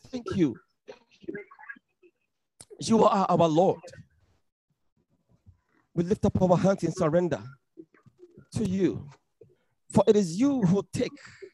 thank you. You are our Lord. We lift up our hands in surrender to you. For it is you who take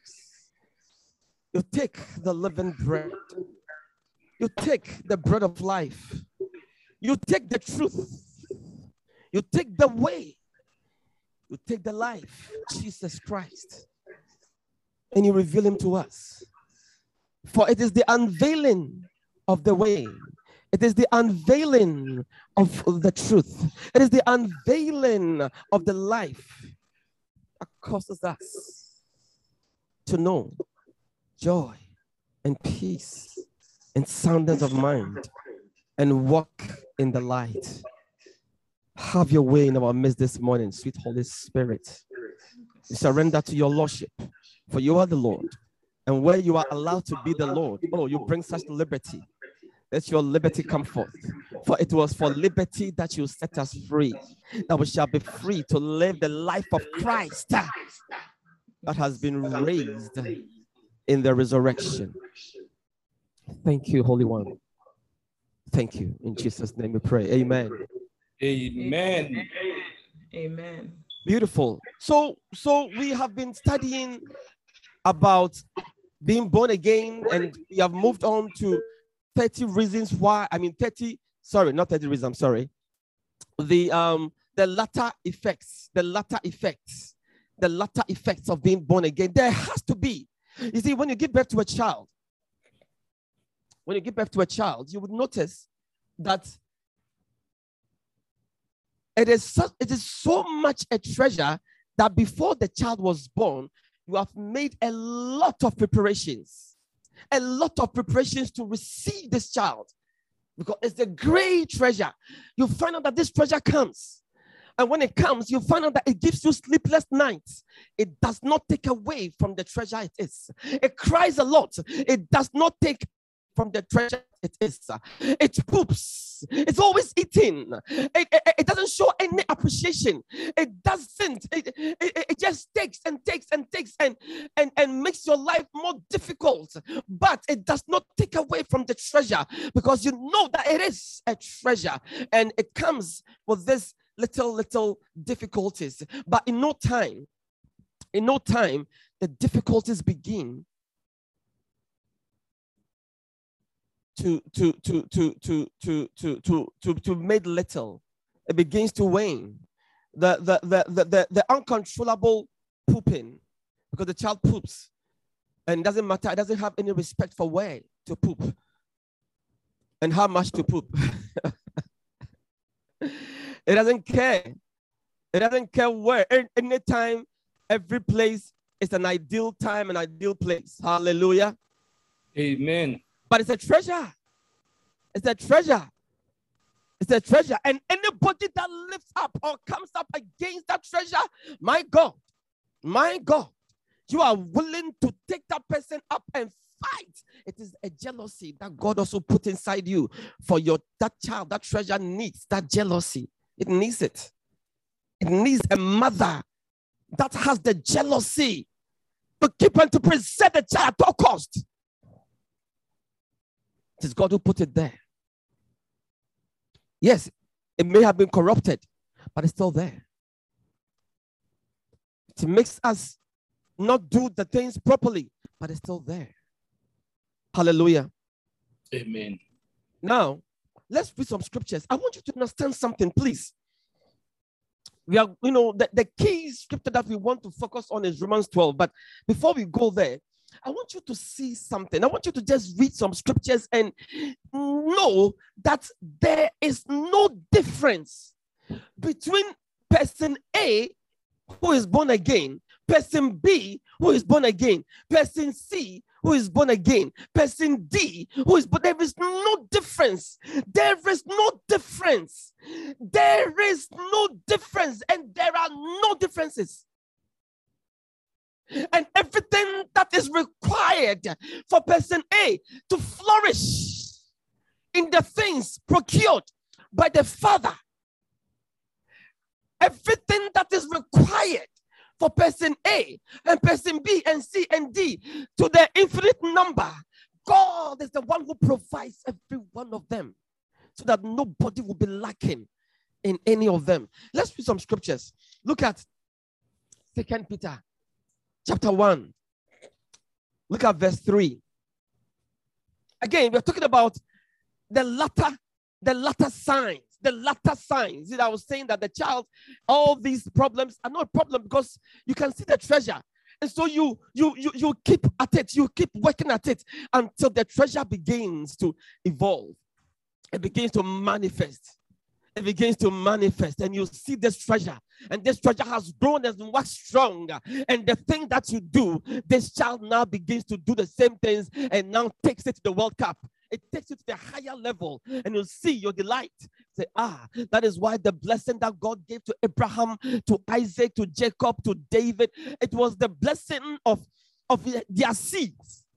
the living bread. You take the bread of life. You take the truth. You take the way. You take the life, Jesus Christ, and you reveal him to us. For it is the unveiling of the way. It is the unveiling of the truth. It is the unveiling of the life that causes us to know joy and peace and soundness of mind and walk in the light. Have your way in our midst this morning, sweet Holy Spirit. We surrender to your Lordship, for you are the Lord. And where you are allowed to be the Lord, oh, you bring such liberty. Let your liberty come forth. For it was for liberty that you set us free, that we shall be free to live the life of Christ that has been raised in the resurrection. Thank you, Holy One. Thank you. In Jesus' name we pray. Amen. Amen. Amen. Beautiful. So we have been studying about being born again, and we have moved on to 30 reasons why. I mean, 30. Sorry, not 30 reasons. I'm sorry. The latter effects. The latter effects of being born again. There has to be. You see, when you give birth to a child, you would notice that it is so much a treasure that before the child was born, you have made a lot of preparations to receive this child, because it's a great treasure. You find out that this treasure comes, and when it comes, you find out that it gives you sleepless nights. It does not take away from the treasure it is. It cries a lot. It does not take from the treasure it is. It poops. It's always eating. It doesn't show any appreciation. It doesn't. It just takes and makes your life more difficult. But it does not take away from the treasure, because you know that it is a treasure, and it comes with this little difficulties. But in no time, the difficulties begin to made little. It begins to wane. The uncontrollable pooping, because the child poops, and it doesn't matter. It doesn't have any respect for where to poop and how much to poop. It doesn't care. It doesn't care where. Anytime, every place is an ideal time, an ideal place. Hallelujah. Amen. But it's a treasure. It's a treasure. It's a treasure. And anybody that lifts up or comes up against that treasure, my God, you are willing to take that person up and fight. It is a jealousy that God also put inside you for that child. That treasure needs that jealousy. It needs it. It needs a mother that has the jealousy to keep and to preserve the child at all cost. It is God who put it there. Yes, it may have been corrupted, but it's still there. It makes us not do the things properly, but it's still there. Hallelujah. Amen. Now, let's read some scriptures. I want you to understand something, please. We are, the key scripture that we want to focus on is Romans 12. But before we go there, I want you to see something. I want you to just read some scriptures and know that there is no difference between person A, who is born again, person B, who is born again, person C, who is born again, person D, who is born. There is no difference. There is no difference. There is no difference, and there are no differences. And everything that is required for person A to flourish in the things procured by the Father, everything that is required for person A and person B and C and D to the infinite number God is the one who provides every one of them so that nobody will be lacking in any of them. Let's read some scriptures. Look at 2 Peter chapter 1. Look at verse 3. Again, we're talking about the latter signs. The latter signs. I was saying that the child, all these problems are not a problem because you can see the treasure. And so you keep at it. You keep working at it until the treasure begins to evolve. It begins to manifest. It begins to manifest, and you see this treasure, and this treasure has grown and waxed strong. And the thing that you do, this child now begins to do the same things and now takes it to the World Cup. It takes you to the higher level, and you'll see your delight. Say, that is why the blessing that God gave to Abraham, to Isaac, to Jacob, to David, it was the blessing of their seeds.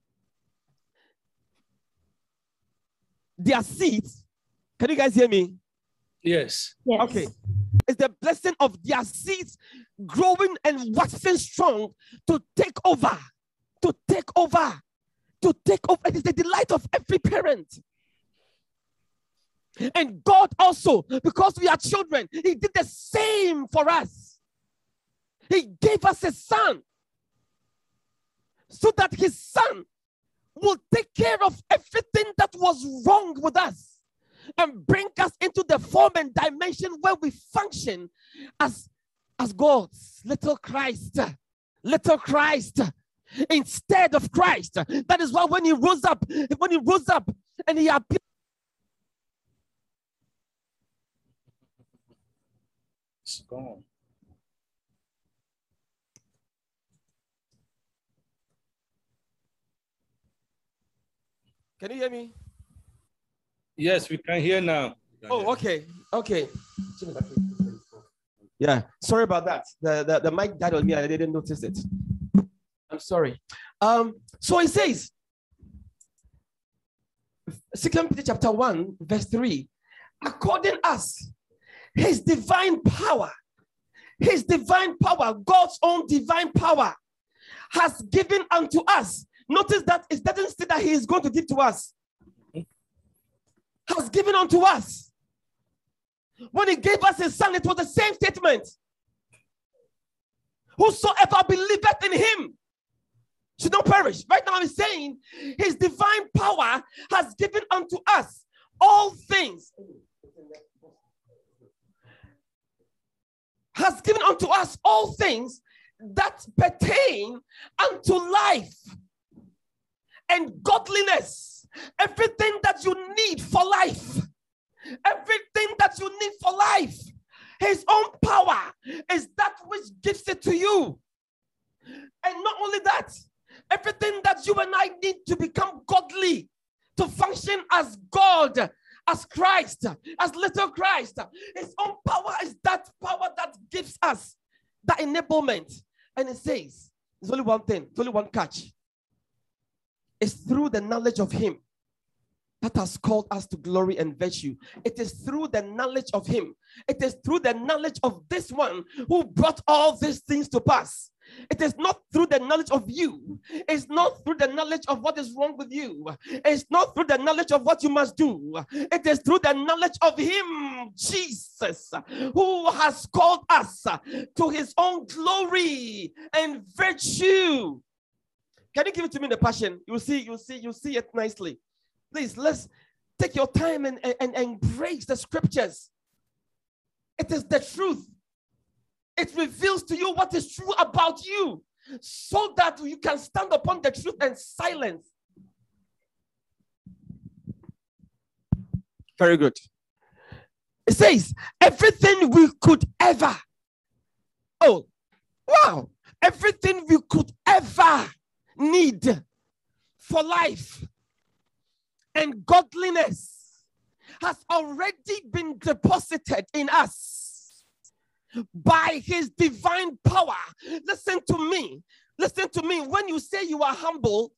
Their seeds. Can you guys hear me? Yes. Okay. It's the blessing of their seeds growing and waxing strong to take over. To take over. To take over. It is the delight of every parent. And God also, because we are children, He did the same for us. He gave us a son so that His son will take care of everything that was wrong with us and bring us into the form and dimension where we function as God's little Christ instead of Christ. That is why when he rose up and he appeared. It's gone. Can you hear me? Yes, we can hear now. Oh, okay. Yeah, sorry about that. The mic died on me and I didn't notice it. I'm sorry. So it says, 2 Peter chapter 1, verse 3, according as his divine power, God's own divine power has given unto us. Notice that it doesn't say that he is going to give to us. Has given unto us. When he gave us his son, it was the same statement. Whosoever believeth in him should not perish. Right now he's saying his divine power has given unto us all things. Has given unto us all things that pertain unto life and godliness. Everything that you need for life. Everything that you need for life. His own power is that which gives it to you. And not only that, everything that you and I need to become godly, to function as God, as Christ, as little Christ. His own power is that power that gives us that enablement. And it says, there's only one thing, there's only one catch. It's through the knowledge of him that has called us to glory and virtue. It is through the knowledge of him. It is through the knowledge of this one who brought all these things to pass. It is not through the knowledge of you. It's not through the knowledge of what is wrong with you. It's not through the knowledge of what you must do. It is through the knowledge of him, Jesus, who has called us to his own glory and virtue. Can you give it to me in the passion? You'll see it nicely. Please, let's take your time and embrace the scriptures. It is the truth. It reveals to you what is true about you so that you can stand upon the truth and silence. Very good. It says, everything we could ever. Oh, wow. Everything we could ever need for life and godliness has already been deposited in us by his divine power. Listen to me. When you say you are humble,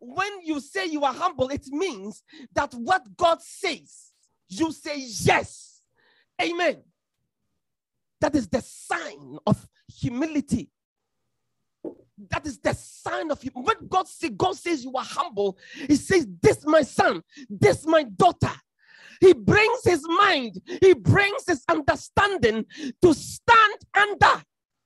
it means that what God says, you say yes. Amen. That is the sign of humility. That is the sign of you. When God says you are humble, he says, this my son, this my daughter. He brings his mind, he brings his understanding to stand under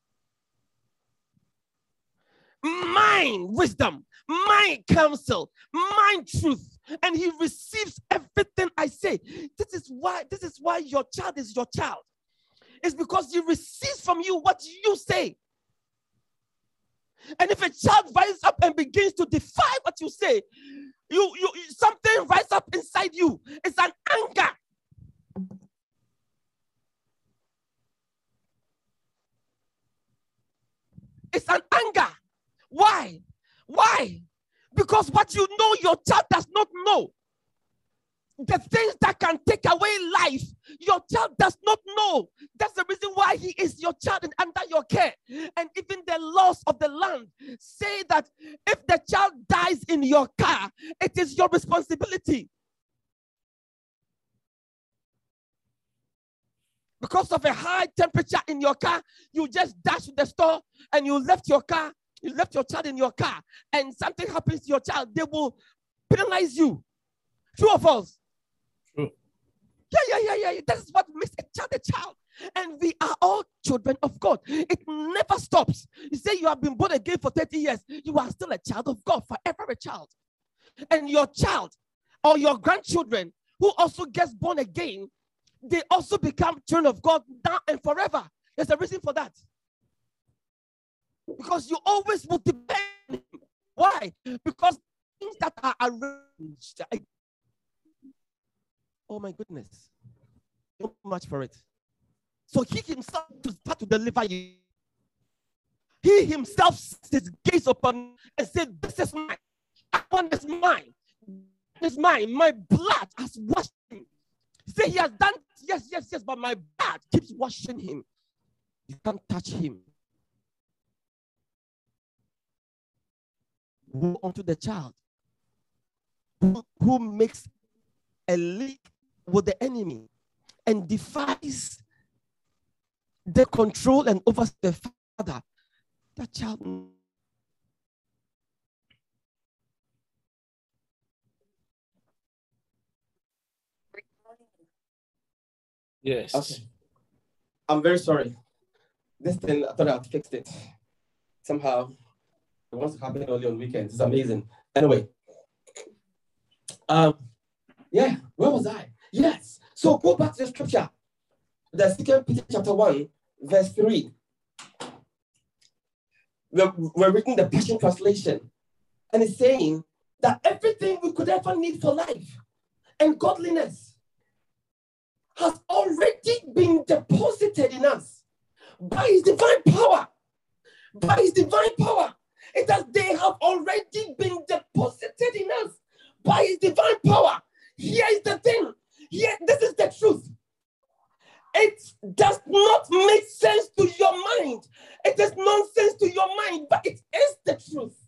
my wisdom, my counsel, my truth. And he receives everything I say. This is why your child is your child. It's because he receives from you what you say. And if a child rises up and begins to defy what you say, something rises up inside you. It's an anger. It's an anger. Why? Why? Because what you know, your child does not know. The things that can take away life, your child does not know. That's the reason why he is your child and under your care. And even the laws of the land say that if the child dies in your car, it is your responsibility. Because of a high temperature in your car, you just dash to the store and you left your car, you left your child in your car, and something happens to your child, they will penalize you. True or false? True. Yeah. That is what makes a child a child. And we are all children of God. It never stops. You say you have been born again for 30 years. You are still a child of God, forever a child. And your child or your grandchildren who also gets born again, they also become children of God now and forever. There's a reason for that. Because you always will depend on him. Why? Because things that are arranged. Oh my goodness. Too much for it. So he himself to start to deliver you. He himself sets his gaze upon and said, this is mine. That one is mine. This is mine. My blood has washed him. Say he has done, yes, but my blood keeps washing him. You can't touch him. Woe unto the child who makes a league with the enemy and defies the control and over the father. That child. Yes. Okay. I'm very sorry. This thing, I thought I had fixed it. Somehow, it wants to happen only on weekends. It's amazing. Anyway. Yeah, where was I? Yes. So go back to the scripture. The 2 Peter chapter 1, verse 3. We're reading the Passion Translation. And it's saying that everything we could ever need for life and godliness has already been deposited in us by his divine power. By his divine power. They have already been deposited in us by his divine power. Here is the thing. This is the truth. It does not make sense to your mind. It is nonsense to your mind, but it is the truth.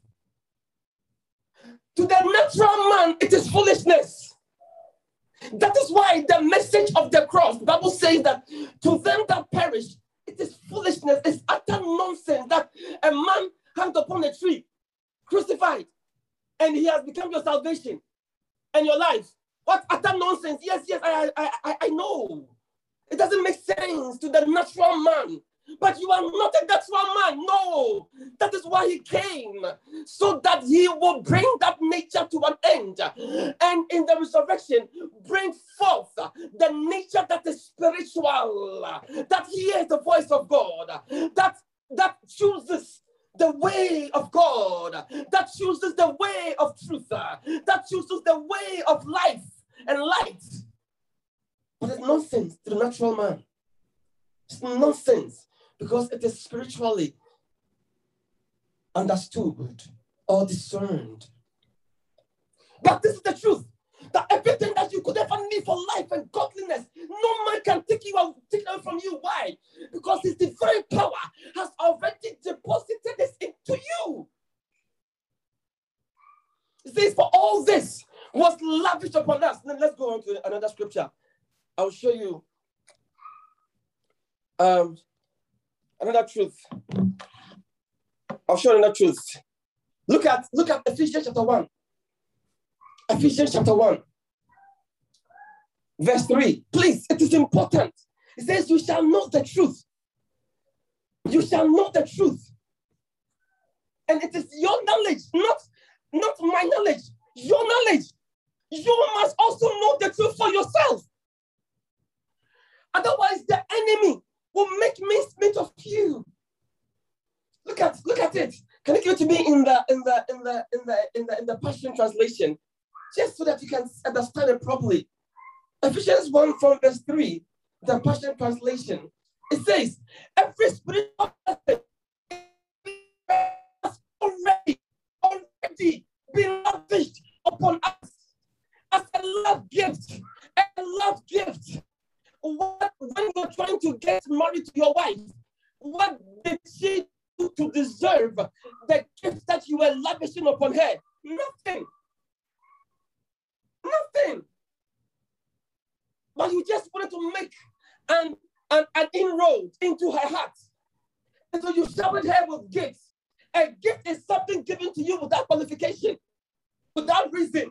To the natural man, it is foolishness. That is why the message of the cross, the Bible says that to them that perish, it is foolishness. It's utter nonsense that a man hanged upon a tree, crucified, and he has become your salvation and your life. What utter nonsense. Yes, I know. It doesn't make sense to the natural man. But you are not a natural man. No. That is why he came. So that he will bring that nature to an end. And in the resurrection, bring forth the nature that is spiritual. That hears the voice of God. That chooses the way of God. That chooses the way of truth. That chooses the way of life and light. But it's nonsense to the natural man. It's nonsense because it is spiritually understood or discerned. But this is the truth, that everything that you could ever need for life and godliness, no man can take it from you. Why? Because his divine power has already deposited this into you. It says, for all this was lavished upon us. Then let's go on to another scripture. I'll show you another truth. I'll show you the truth. Look at Ephesians chapter 1. Ephesians chapter 1. Verse 3. Please, it is important. It says, you shall know the truth. You shall know the truth. And it is your knowledge, not my knowledge. Your knowledge. You must also know the truth for yourself. Otherwise, the enemy will make mincemeat of you. Look at it. Can you give it to me in the Passion Translation, just so that you can understand it properly? Ephesians 1 from verse 3, the Passion Translation. It says, every spiritual person has already been lavished upon us as a love gift. A love gift. When you're trying to get married to your wife, what did she do to deserve the gift that you were lavishing upon her? Nothing. Nothing. But you just wanted to make an inroad into her heart. And so you showered her with gifts. A gift is something given to you without qualification, without reason.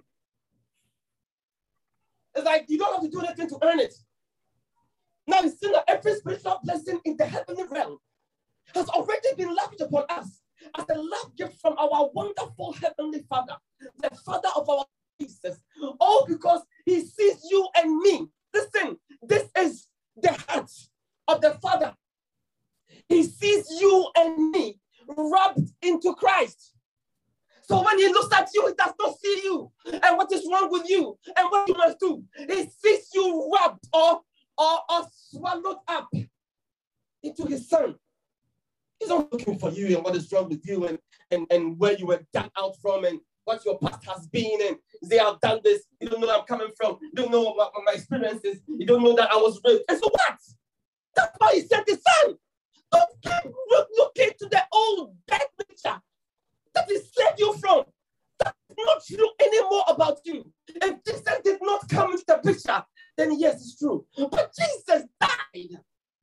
It's like you don't have to do anything to earn it. Now you see that every spiritual blessing in the heavenly realm has already been lavished upon us as a love gift from our wonderful heavenly Father, the Father of our Jesus. All because he sees you and me. Listen, this is the heart of the Father. He sees you and me wrapped into Christ. So when he looks at you, he does not see you and what is wrong with you and what you must do. He sees you wrapped or swallowed up into his Son. He's not looking for you and what is wrong with you and where you were dug out from and what your past has been, and they have done this. You don't know where I'm coming from. You don't know what my experience is. You don't know that I was raped. And so what? That's why he sent his Son. Don't keep looking to the old dead nature that he saved you from. That's not true anymore about you. If Jesus did not come into the picture, then yes, it's true. But Jesus died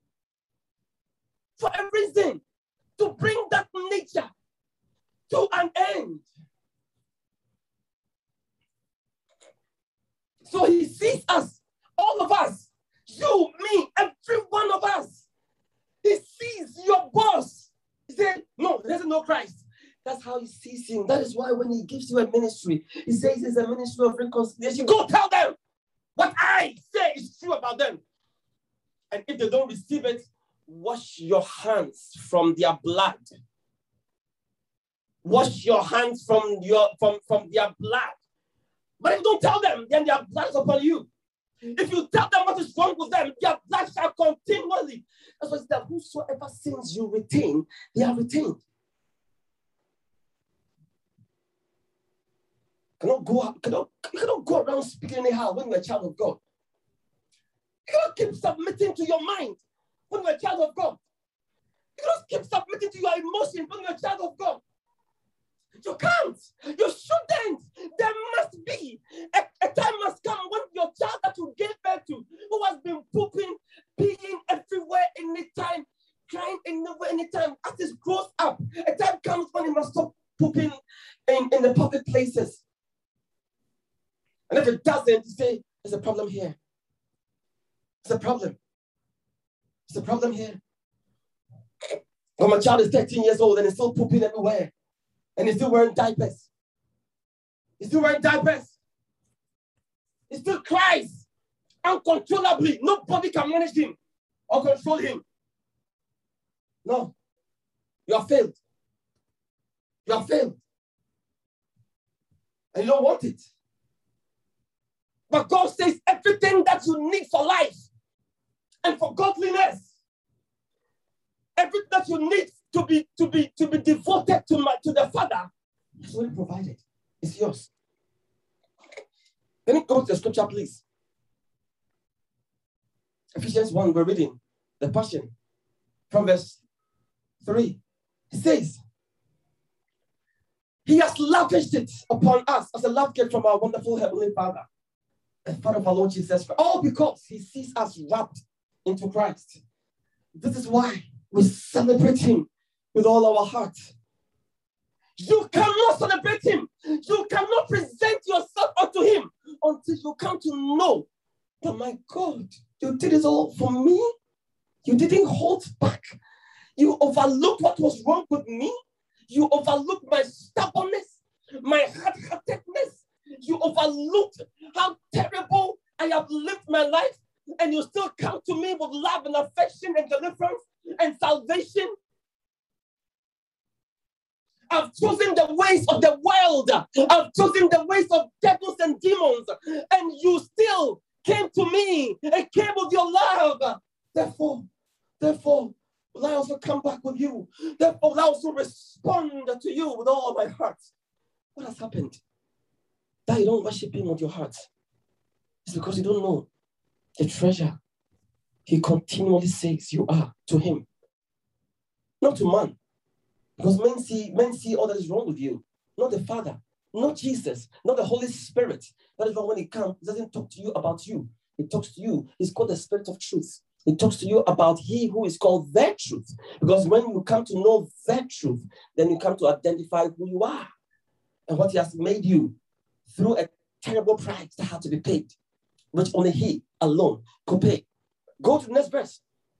for a reason, to bring that nature to an end. So he sees us, all of us, you, me, every one of us. He sees your boss. He said, no, he doesn't know Christ. That's how he sees him. That is why when he gives you a ministry, he says it's a ministry of reconciliation. Go tell them what I say is true about them. And if they don't receive it, wash your hands from their blood. Wash your hands from their blood. But if you don't tell them, then their blood is upon you. If you tell them what is wrong with them, their blood shall continually. That's why it's that whosoever sins you retain, they are retained. You cannot go around speaking anyhow when you're a child of God. You cannot keep submitting to your mind when you're a child of God. You cannot keep submitting to your emotions when you're a child of God. You can't. You shouldn't. There must be a time must come when your child that you gave birth to, who has been pooping, peeing everywhere, anytime, crying anywhere, anytime, as it grows up, a time comes when he must stop pooping in the public places. And if it doesn't, you say, there's a problem here. There's a problem. There's a problem here. When my child is 13 years old and he's still pooping everywhere, and he's still wearing diapers. He's still wearing diapers. He still cries uncontrollably. Nobody can manage him or control him. No. You are failed. You are failed. And you don't want it. But God says everything that you need for life and for godliness, everything that you need to be devoted to the Father, is already provided. It's yours. Let me go to the scripture, please. Ephesians 1, we're reading the Passion from verse 3. It says, he has lavished it upon us as a love gift from our wonderful Heavenly Father, the Father of our Lord Jesus Christ, all because he sees us wrapped into Christ. This is why we celebrate him with all our heart. You cannot celebrate him. You cannot present yourself unto him until you come to know that, my God, you did it all for me. You didn't hold back. You overlooked what was wrong with me. You overlooked my stubbornness, my hard-heartedness. You overlooked how terrible I have lived my life, and you still come to me with love and affection and deliverance and salvation. I've chosen the ways of the world. I've chosen the ways of devils and demons, and you still came to me and came with your love. Therefore, will I also come back with you? Therefore, will I also respond to you with all my heart? What has happened? That you don't worship him with your heart. It's because you don't know the treasure he continually says you are to him. Not to man. Because men see all that is wrong with you. Not the Father, not Jesus, not the Holy Spirit. That is why when he comes, he doesn't talk to you about you. He talks to you. He's called the Spirit of Truth. He talks to you about he who is called the truth. Because when you come to know the truth, then you come to identify who you are and what he has made you through a terrible price that had to be paid, which only he alone could pay. Go to the next verse.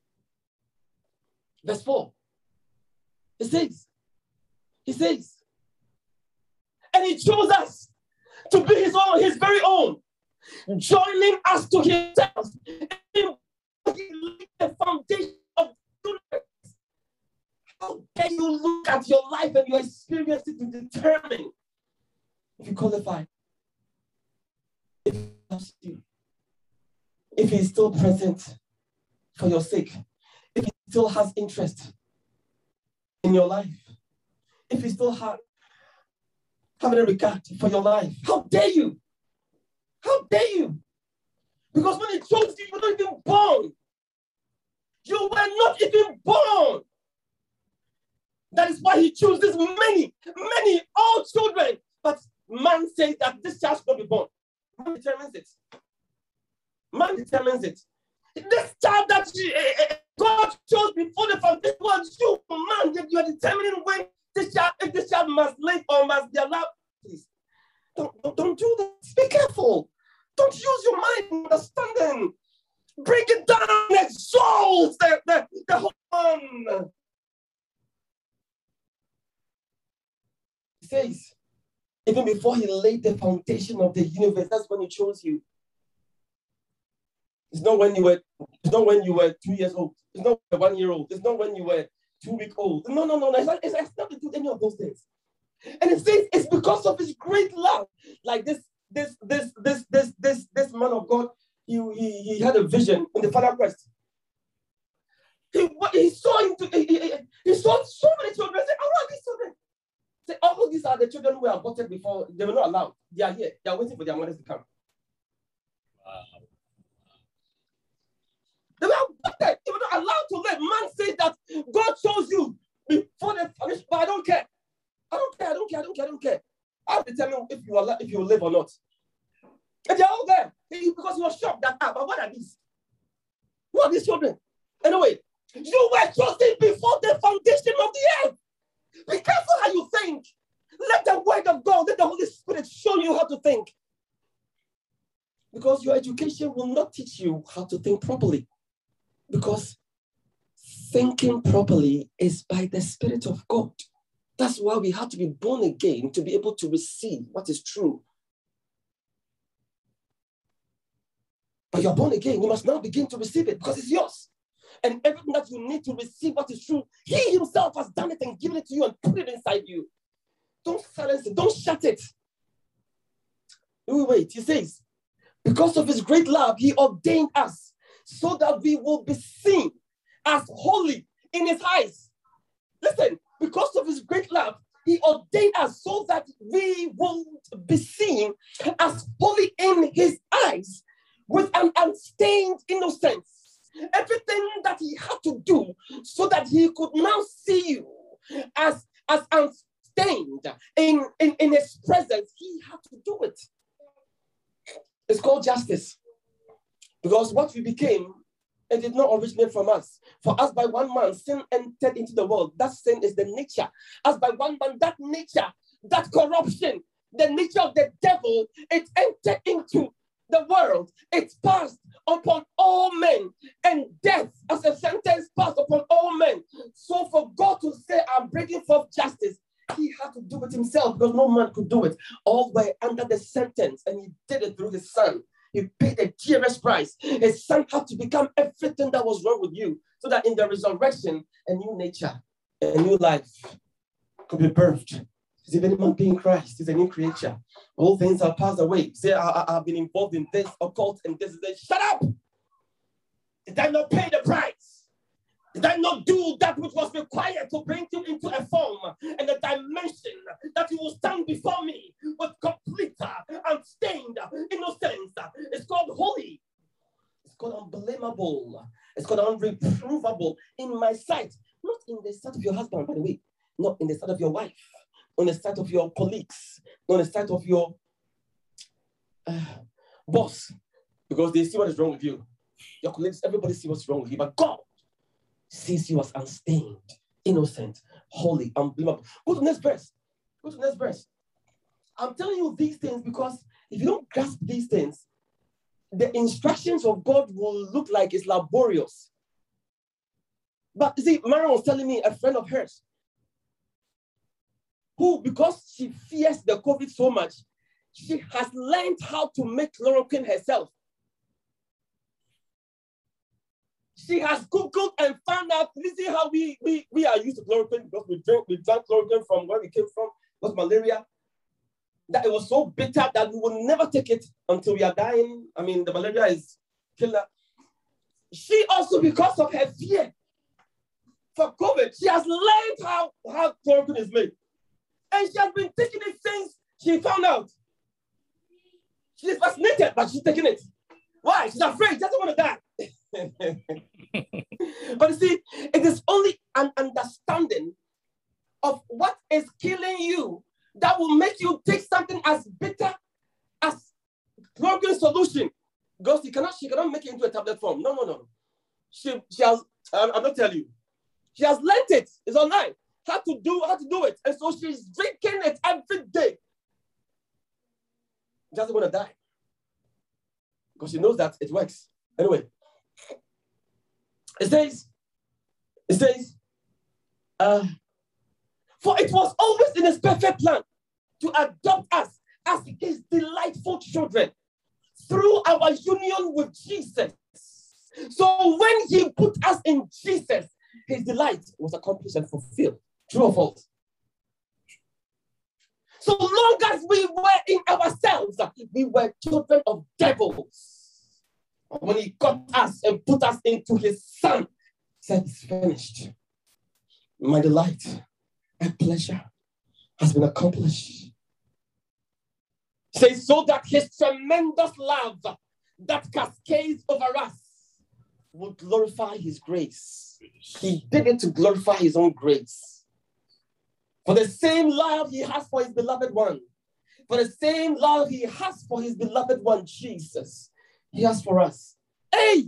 Verse 4. He says, and he chose us to be his own, his very own, joining us to himself. He laid the foundation of the universe. How dare you look at your life and your experience to determine if you qualify, if he loves you, if he is still present for your sake, if he still has interest in your life, if you still have a regard for your life. How dare you? How dare you? Because when he chose you, you were not even born. You were not even born. That is why he chooses many, all children. But man says that this child should not be born. Man determines it. Man determines it. This child that God chose before the foundation was you, man. You are determining when this child, if this child must live or must be allowed. Please, don't do this. Be careful. Don't use your mind and understanding. Bring it down. Exalt the whole one. He says, even before he laid the foundation of the universe, that's when he chose you. It's not when you were 2 years old. It's not 1 year old. It's not when you were 2 weeks old. No. It's nothing to do with any of those things. And it says it's because of his great love. Like this man of God, he had a vision in the Father Christ. He saw so many children. He said, "Oh, what are these children?" He said, "Oh, these are the children who were aborted before. They were not allowed. They are here. They are waiting for their mothers to come." Wow. They were aborted. They were not allowed to live. Man says that God chose you before the foundation, but I don't care. I don't care. I'll determine if you live or not. And they're all there because he was shocked that, but what are these? Who are these children? Anyway, you were chosen before the foundation of the earth. Be careful how you think. Let the word of God, let the Holy Spirit show you how to think. Because your education will not teach you how to think properly. Because thinking properly is by the Spirit of God. That's why we have to be born again to be able to receive what is true. But you're born again, you must now begin to receive it because it's yours. And everything that you need to receive what is true, he himself has done it and given it to you and put it inside you. Don't silence it, don't shut it. Wait, he says, because of his great love, he ordained us so that we will be seen as holy in his eyes. Listen, because of his great love, he ordained us so that we will be seen as holy in his eyes with an unstained innocence. Everything that he had to do so that he could now see you as unstained in his presence, he had to do it. It's called justice. Because what we became It did not originate from us. For as by one man sin entered into the world, that sin is the nature. As by one man, that nature, that corruption, the nature of the devil, it entered into the world. It passed upon all men, and death as a sentence passed upon all men. So for God to say, I'm bringing forth justice, he had to do it himself because no man could do it. All were under the sentence, and he did it through his son. He paid the dearest price. His son had to become everything that was wrong with you, so that in the resurrection, a new nature, a new life could be birthed. If any man be in Christ, he's a new creature. All things have passed away. Say, I've been involved in this occult and this. Shut up! Did I not pay the price? Did I not do that which was required to bring you into a form and a dimension that you will stand before me with complete, unstained innocence? It's called holy. It's called unblameable. It's called unreprovable in my sight. Not in the sight of your husband, by the way. Not in the sight of your wife. On the sight of your colleagues. Not on the sight of your boss. Because they see what is wrong with you. Your colleagues, everybody sees what's wrong with you. But God sees you as unstained, innocent, holy, unblameable. Go to the next verse. Go to the next verse. I'm telling you these things because if you don't grasp these things, the instructions of God will look like it's laborious. But you see, Marion was telling me, a friend of hers, who, because she fears the COVID so much, she has learned how to make chloroquine herself. She has Googled and found out, this is how we are used to chloroquine, because we drank chloroquine from where we came from, was malaria, that it was so bitter that we will never take it until we are dying. I mean, the malaria is killer. She also, because of her fear for COVID, she has learned how chloroquine is made. And she has been taking it since she found out. She is fascinated, but she's taking it. Why? She's afraid. She doesn't want to die. But you see, it is only an understanding of what is killing you that will make you take something as bitter as chloroquine solution. Because she cannot make it into a tablet form. No. She has, I'm not telling you. She has learned it. It's online. How to do it. And so she's drinking it every day. She doesn't want to die. Because she knows that it works. Anyway. It says, for it was always in his perfect plan to adopt us as his delightful children through our union with Jesus. So when he put us in Jesus, his delight was accomplished and fulfilled. True or false? So long as we were in ourselves, we were children of devils. When he got us and put us into his son, he said, it's finished. My delight and pleasure has been accomplished. He says, so that his tremendous love that cascades over us will glorify his grace. He did it to glorify his own grace. For the same love he has for his beloved one, for the same love he has for his beloved one, Jesus, he has for us. Hey,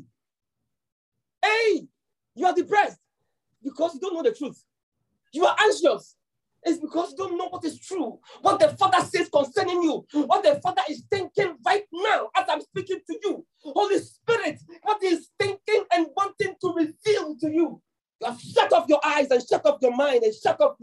you are depressed because you don't know the truth. You are anxious. It's because you don't know what is true. What the Father says concerning you. What the Father is thinking right now as I'm speaking to you. Holy Spirit, what he is thinking and wanting to reveal to you. You have shut off your eyes and shut off your mind and shut off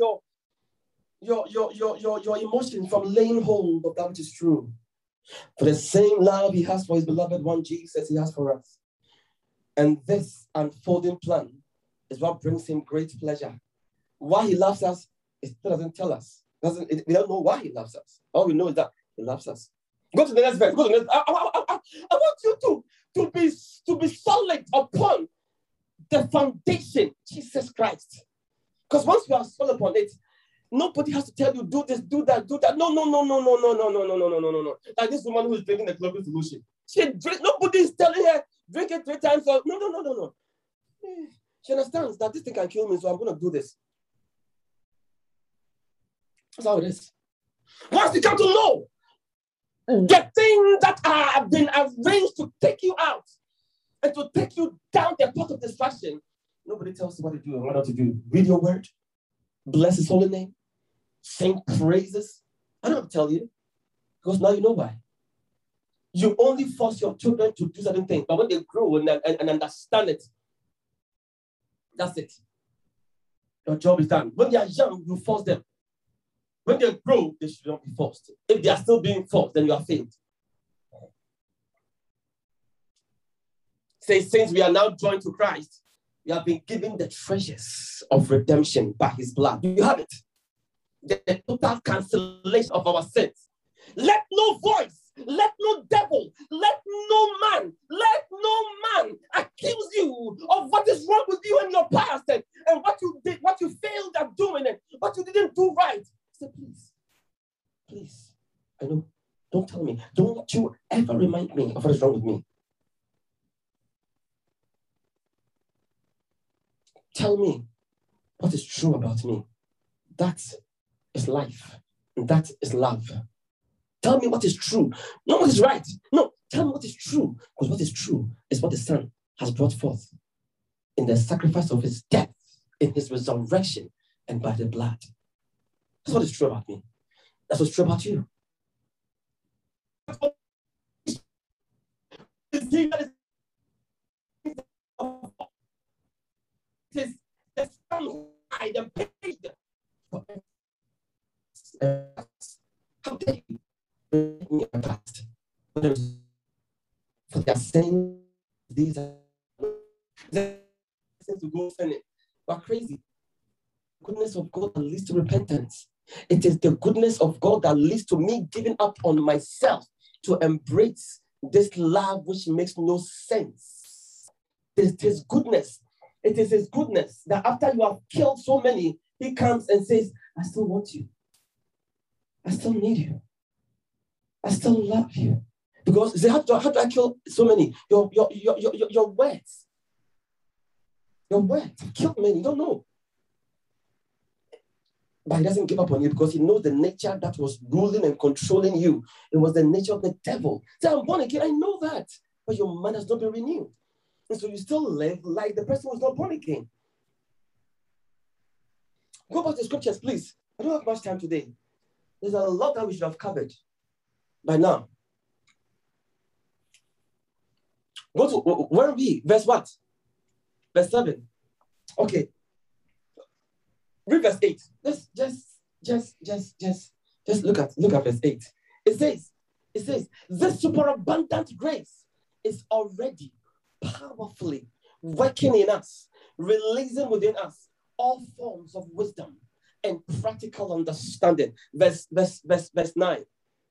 your emotions from laying hold of that which is true. For the same love he has for his beloved one, Jesus, he has for us. And this unfolding plan is what brings him great pleasure. Why he loves us, it still doesn't tell us. We don't know why he loves us. All we know is that he loves us. Go to the next verse. I want you to be solid upon the foundation, Jesus Christ. Because once you are solid upon it, nobody has to tell you, do this, do that, do that. No. Like this woman who is drinking the chloroquine solution. Nobody is telling her, drink it 3 times. Or, no. She understands that this thing can kill me, so I'm going to do this. That's how it is. Once you come to know the things that have been arranged to take you out and to take you down the path of destruction. Nobody tells you what to do and what not to do. Read your word, bless his holy name, sing praises. I don't tell you, because now you know why. You only force your children to do certain things, but when they grow and understand it, that's it. Your job is done. When they are young, you force them. When they grow, they should not be forced. If they are still being forced, then you are failed. Say, since we are now joined to Christ, we have been given the treasures of redemption by his blood. You have it. The total cancellation of our sins. Let no voice, let no devil, let no man accuse you of what is wrong with you in your past and what you did, what you failed at doing and what you didn't do right. Say, please, I know, don't tell me. Don't you ever remind me of what is wrong with me. Tell me what is true about me. That is life. That is love. Tell me what is true, not what is right. No, tell me what is true, because what is true is what the Son has brought forth in the sacrifice of his death, in his resurrection, and by the blood. That's what is true about me. That's what's true about you. It is the Son who died and paid. How dare you? Past. For their sins, these are to go sin it. But crazy. Goodness of God that leads to repentance. It is the goodness of God that leads to me giving up on myself to embrace this love which makes no sense. It is his goodness. It is his goodness that after you have killed so many, he comes and says, I still want you. I still need you. I still love you. Because how do I kill so many? Your words. Your words killed many. You don't know. But he doesn't give up on you because he knows the nature that was ruling and controlling you. It was the nature of the devil. Say, I'm born again. I know that. But your mind has not been renewed. And so you still live like the person who was not born again. Go back to the scriptures, please. I don't have much time today. There's a lot that we should have covered by now. Go to, where are we? Verse what? Verse 7. Okay. Read verse 8. Just look at verse 8. It says, this superabundant grace is already powerfully working in us, releasing within us all forms of wisdom and practical understanding. Verse 9.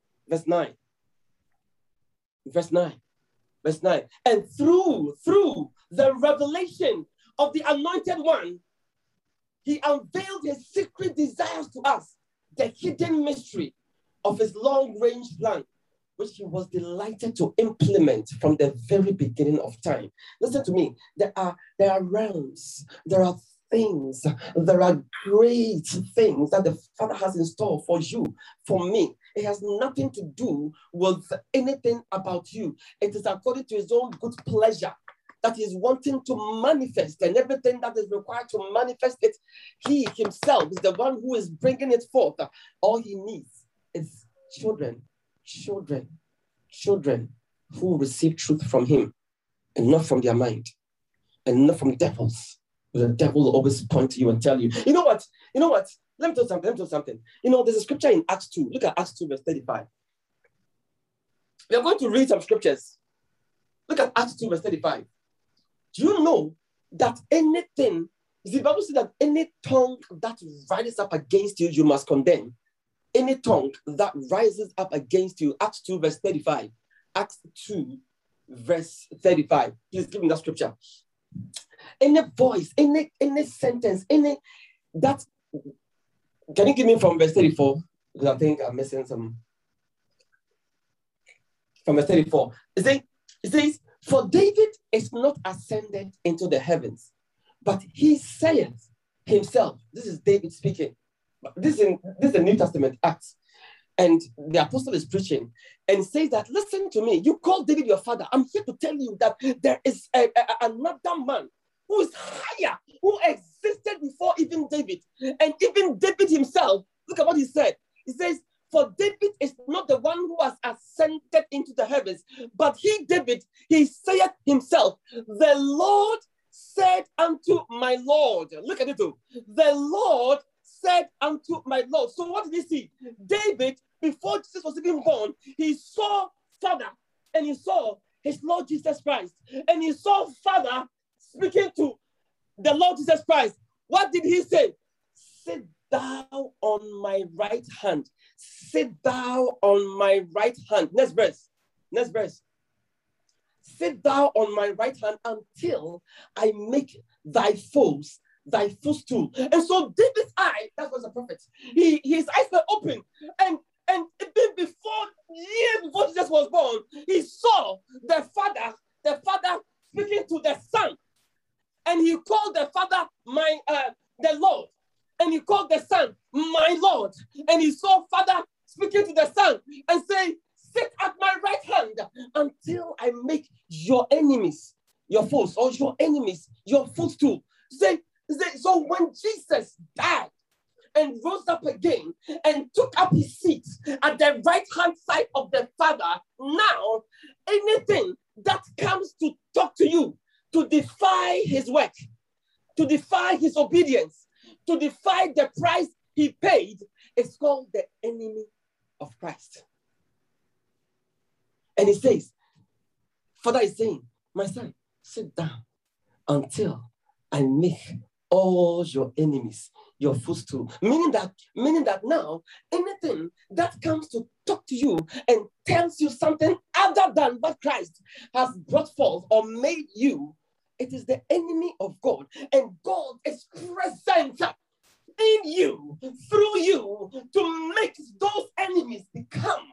And through the revelation of the Anointed One, he unveiled his secret desires to us, the hidden mystery of his long-range plan, which he was delighted to implement from the very beginning of time. Listen to me. There are realms, there are things, there are great things that the Father has in store for you, for me. It has nothing to do with anything about you. It is according to his own good pleasure that he's wanting to manifest, and everything that is required to manifest it, he himself is the one who is bringing it forth. All he needs is children who receive truth from him and not from their mind and not from devils. The devil will always point to you and tell you, you know what? Let me tell you something. There's a scripture in Acts 2. Look at Acts 2, verse 35. We are going to read some scriptures. Look at Acts 2, verse 35. Do you know that anything, the Bible says that any tongue that rises up against you, you must condemn. Any tongue that rises up against you, Acts 2, verse 35. Acts 2, verse 35. Please give me that scripture. Any voice, any sentence, can you give me from verse 34? Because I think I'm missing some. From verse 34. It says, for David is not ascended into the heavens, but he saith himself. This is David speaking. This is the New Testament Acts. And the apostle is preaching and says that, listen to me, you call David your father. I'm here to tell you that there is another man who is higher, who existed before even David. And even David himself, look at what he said. He says, for David is not the one who has ascended into the heavens, but he, David, he saith himself, the Lord said unto my Lord. Look at it too. The Lord said unto my Lord. So what did he see? David, before Jesus was even born, he saw Father and he saw his Lord Jesus Christ. And he saw Father speaking to the Lord Jesus Christ. What did he say? Sit thou on my right hand. Sit thou on my right hand. Next verse. Next verse. Sit thou on my right hand until I make thy foes thy footstool. And so David's eye, that was a prophet. His eyes were open. And even years before Jesus was born, he saw the father speaking to the son. And he called the father the Lord. And he called the son my Lord. And he saw father speaking to the son and say, sit at my right hand until I make your enemies your foes, or your enemies your footstool. So when Jesus died and rose up again and took up his seat at the right-hand side of the Father, now anything that comes to talk to you, to defy his work, to defy his obedience, to defy the price he paid, is called the enemy of Christ. And he says, Father is saying, my son, sit down until I make all your enemies your footstool. Meaning that now, anything that comes to talk to you and tells you something other than what Christ has brought forth or made you, it is the enemy of God. And God is present in you, through you, to make those enemies become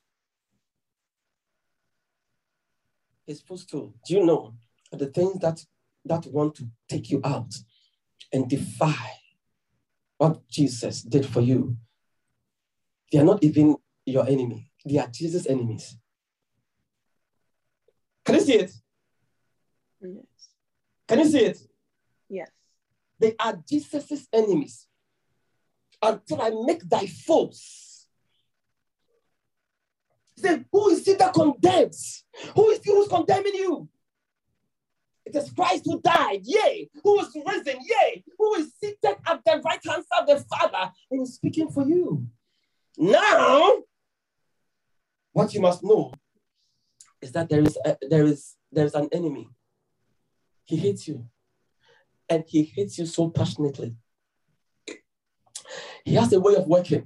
his footstool. Do you know the things that want to take you out and defy what Jesus did for you? They are not even your enemy. They are Jesus' enemies. Can you see it? Yes. Can you see it? Yes. They are Jesus' enemies. Until I make thy foes. He said, who is it that condemns? Who is he who's condemning you? It is Christ who died, yea, who is risen, yea, who is seated at the right hand side of the Father and is speaking for you. Now, what you must know is that there is an enemy. He hates you, and he hates you so passionately. He has a way of working.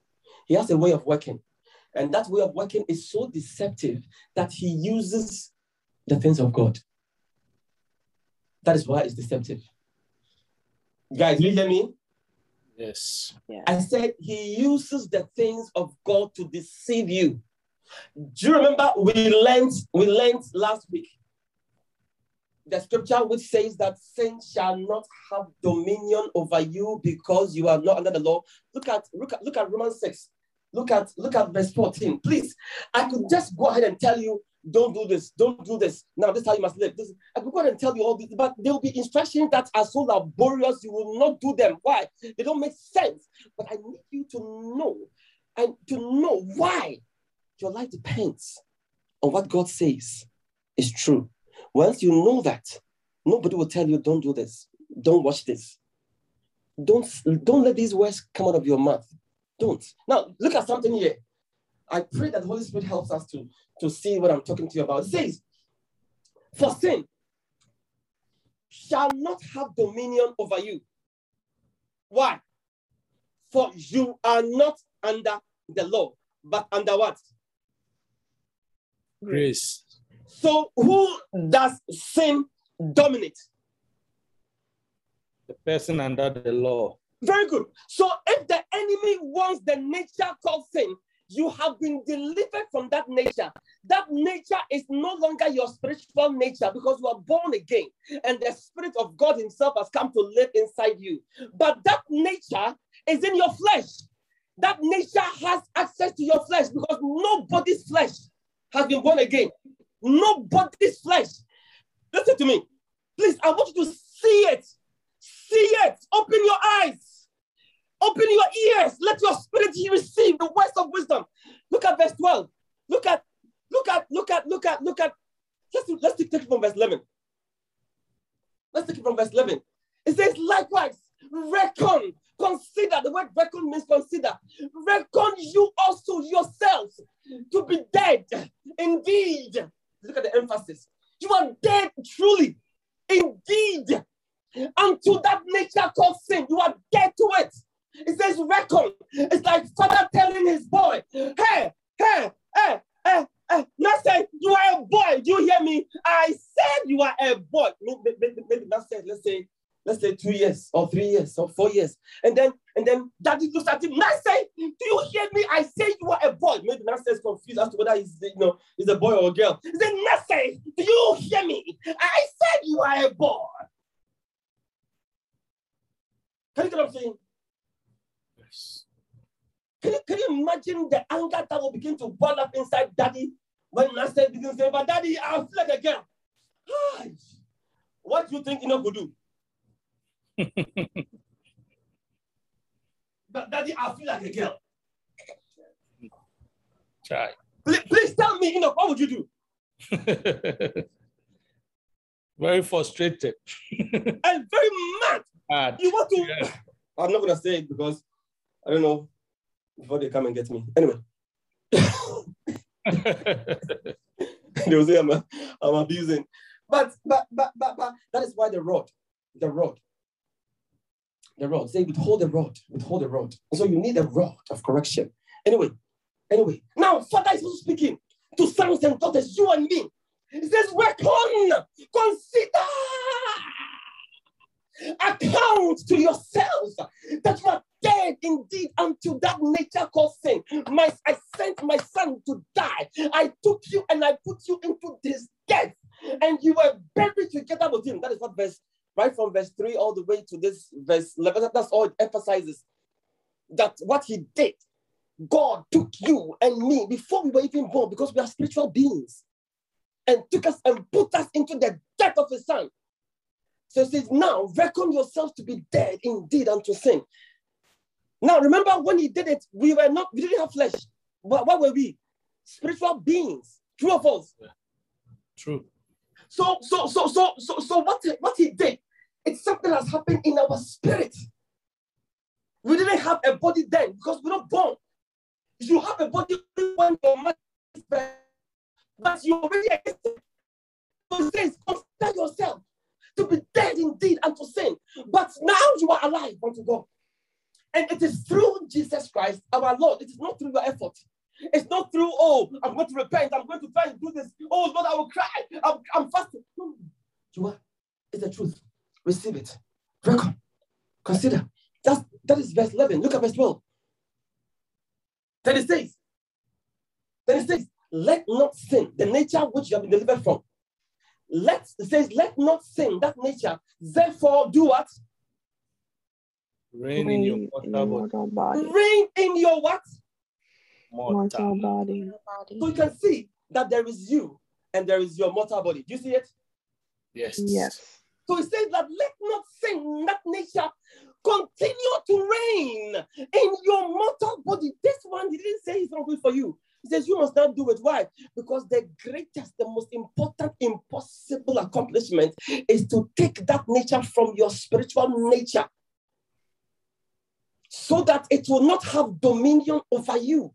And that way of working is so deceptive that he uses the things of God. That is why it's deceptive. Guys, will you hear me? Yes. Yeah. I said he uses the things of God to deceive you. Do you remember we learned last week the scripture which says that sin shall not have dominion over you because you are not under the law? Look at Romans 6. Look at verse 14. Please, I could just go ahead and tell you, don't do this, don't do this. Now, this is how you must live. I could go ahead and tell you all this, but there will be instructions that are so laborious, you will not do them. Why? They don't make sense. But I need you to know, and to know why your life depends on what God says is true. Once you know that, nobody will tell you, don't do this, don't watch this. Don't let these words come out of your mouth. Don't. Now, look at something here. I pray that the Holy Spirit helps us to see what I'm talking to you about. It says, for sin shall not have dominion over you. Why? For you are not under the law, but under what? Grace. So who does sin dominate? The person under the law. Very good. So if the enemy wants the nature called sin, you have been delivered from that nature. That nature is no longer your spiritual nature because you are born again and the Spirit of God himself has come to live inside you. But that nature is in your flesh. That nature has access to your flesh because nobody's flesh has been born again. Nobody's flesh. Listen to me. Please, I want you to see it. See it. Open your eyes. Open your ears. Let your spirit receive the words of wisdom. Look at verse 12. Look at. Let's take it from verse 11. Let's take it from verse 11. It says, likewise, reckon. Consider. The word reckon means consider. Reckon you also yourselves to be dead. Indeed. Look at the emphasis. You are dead truly. Indeed. Unto that nature called sin. You are dead to it. It says reckon. It's like father telling his boy, hey, not saying you are a boy. Do you hear me? I said you are a boy. Maybe not said, let's say 2 years or 3 years or 4 years. And then daddy looks at him, not say, do you hear me? I say you are a boy. Maybe not says confused as to whether he's a boy or a girl. He said, not say, do you hear me? I said you are a boy. Can you get what I'm saying? Yes. Can you imagine the anger that will begin to boil up inside daddy when Nasser begins to say, but daddy, I feel like a girl. What do you think Enoch would do? But daddy, I feel like a girl. Try. Please tell me, Enoch, what would you do? Very frustrated. And very mad. You want to... Yeah. I'm not going to say it because I don't know before they come and get me. Anyway. They will say I'm abusing. But that is why the rod, say withhold the rod. So you need a rod of correction. Anyway, now Father is also speaking to sons and daughters, you and me. He says, reckon, consider, account to yourselves that you are dead indeed unto that nature called sin. I sent my son to die. I took you and I put you into this death, and you were buried together with him. That is what right from verse 3 all the way to this verse 11, that's all it emphasizes. That what he did, God took you and me before we were even born, because we are spiritual beings, and took us and put us into the death of his son. So it says, now reckon yourselves to be dead indeed unto sin. Now remember, when he did it, we didn't have flesh. What were we? Spiritual beings. True or false? Yeah. True. So what he did, it's something that's happened in our spirit. We didn't have a body then because we're not born. You have a body when your mother is born, but you already existed. So it says, consider yourself to be dead indeed unto sin, but now you are alive unto God. And it is through Jesus Christ, our Lord. It is not through your effort. It's not through, oh, I'm going to repent. I'm going to try and do this. Oh, Lord, I will cry. I'm fasting. No, you are. It's the truth. Receive it. Reckon. Consider. That is verse 11. Look at verse 12. Then it says, let not sin, the nature which you have been delivered from. It says, let not sin, that nature. Therefore, do what? Reign in your mortal body. Reign in your what? Mortal body. So you can see that there is you and there is your mortal body. Do you see it? Yes. Yes. So it says that let not sin, that nature, continue to reign in your mortal body. This one, he didn't say it's not good for you. He says you must not do it. Why? Because the greatest, the most important, impossible accomplishment is to take that nature from your spiritual nature so that it will not have dominion over you.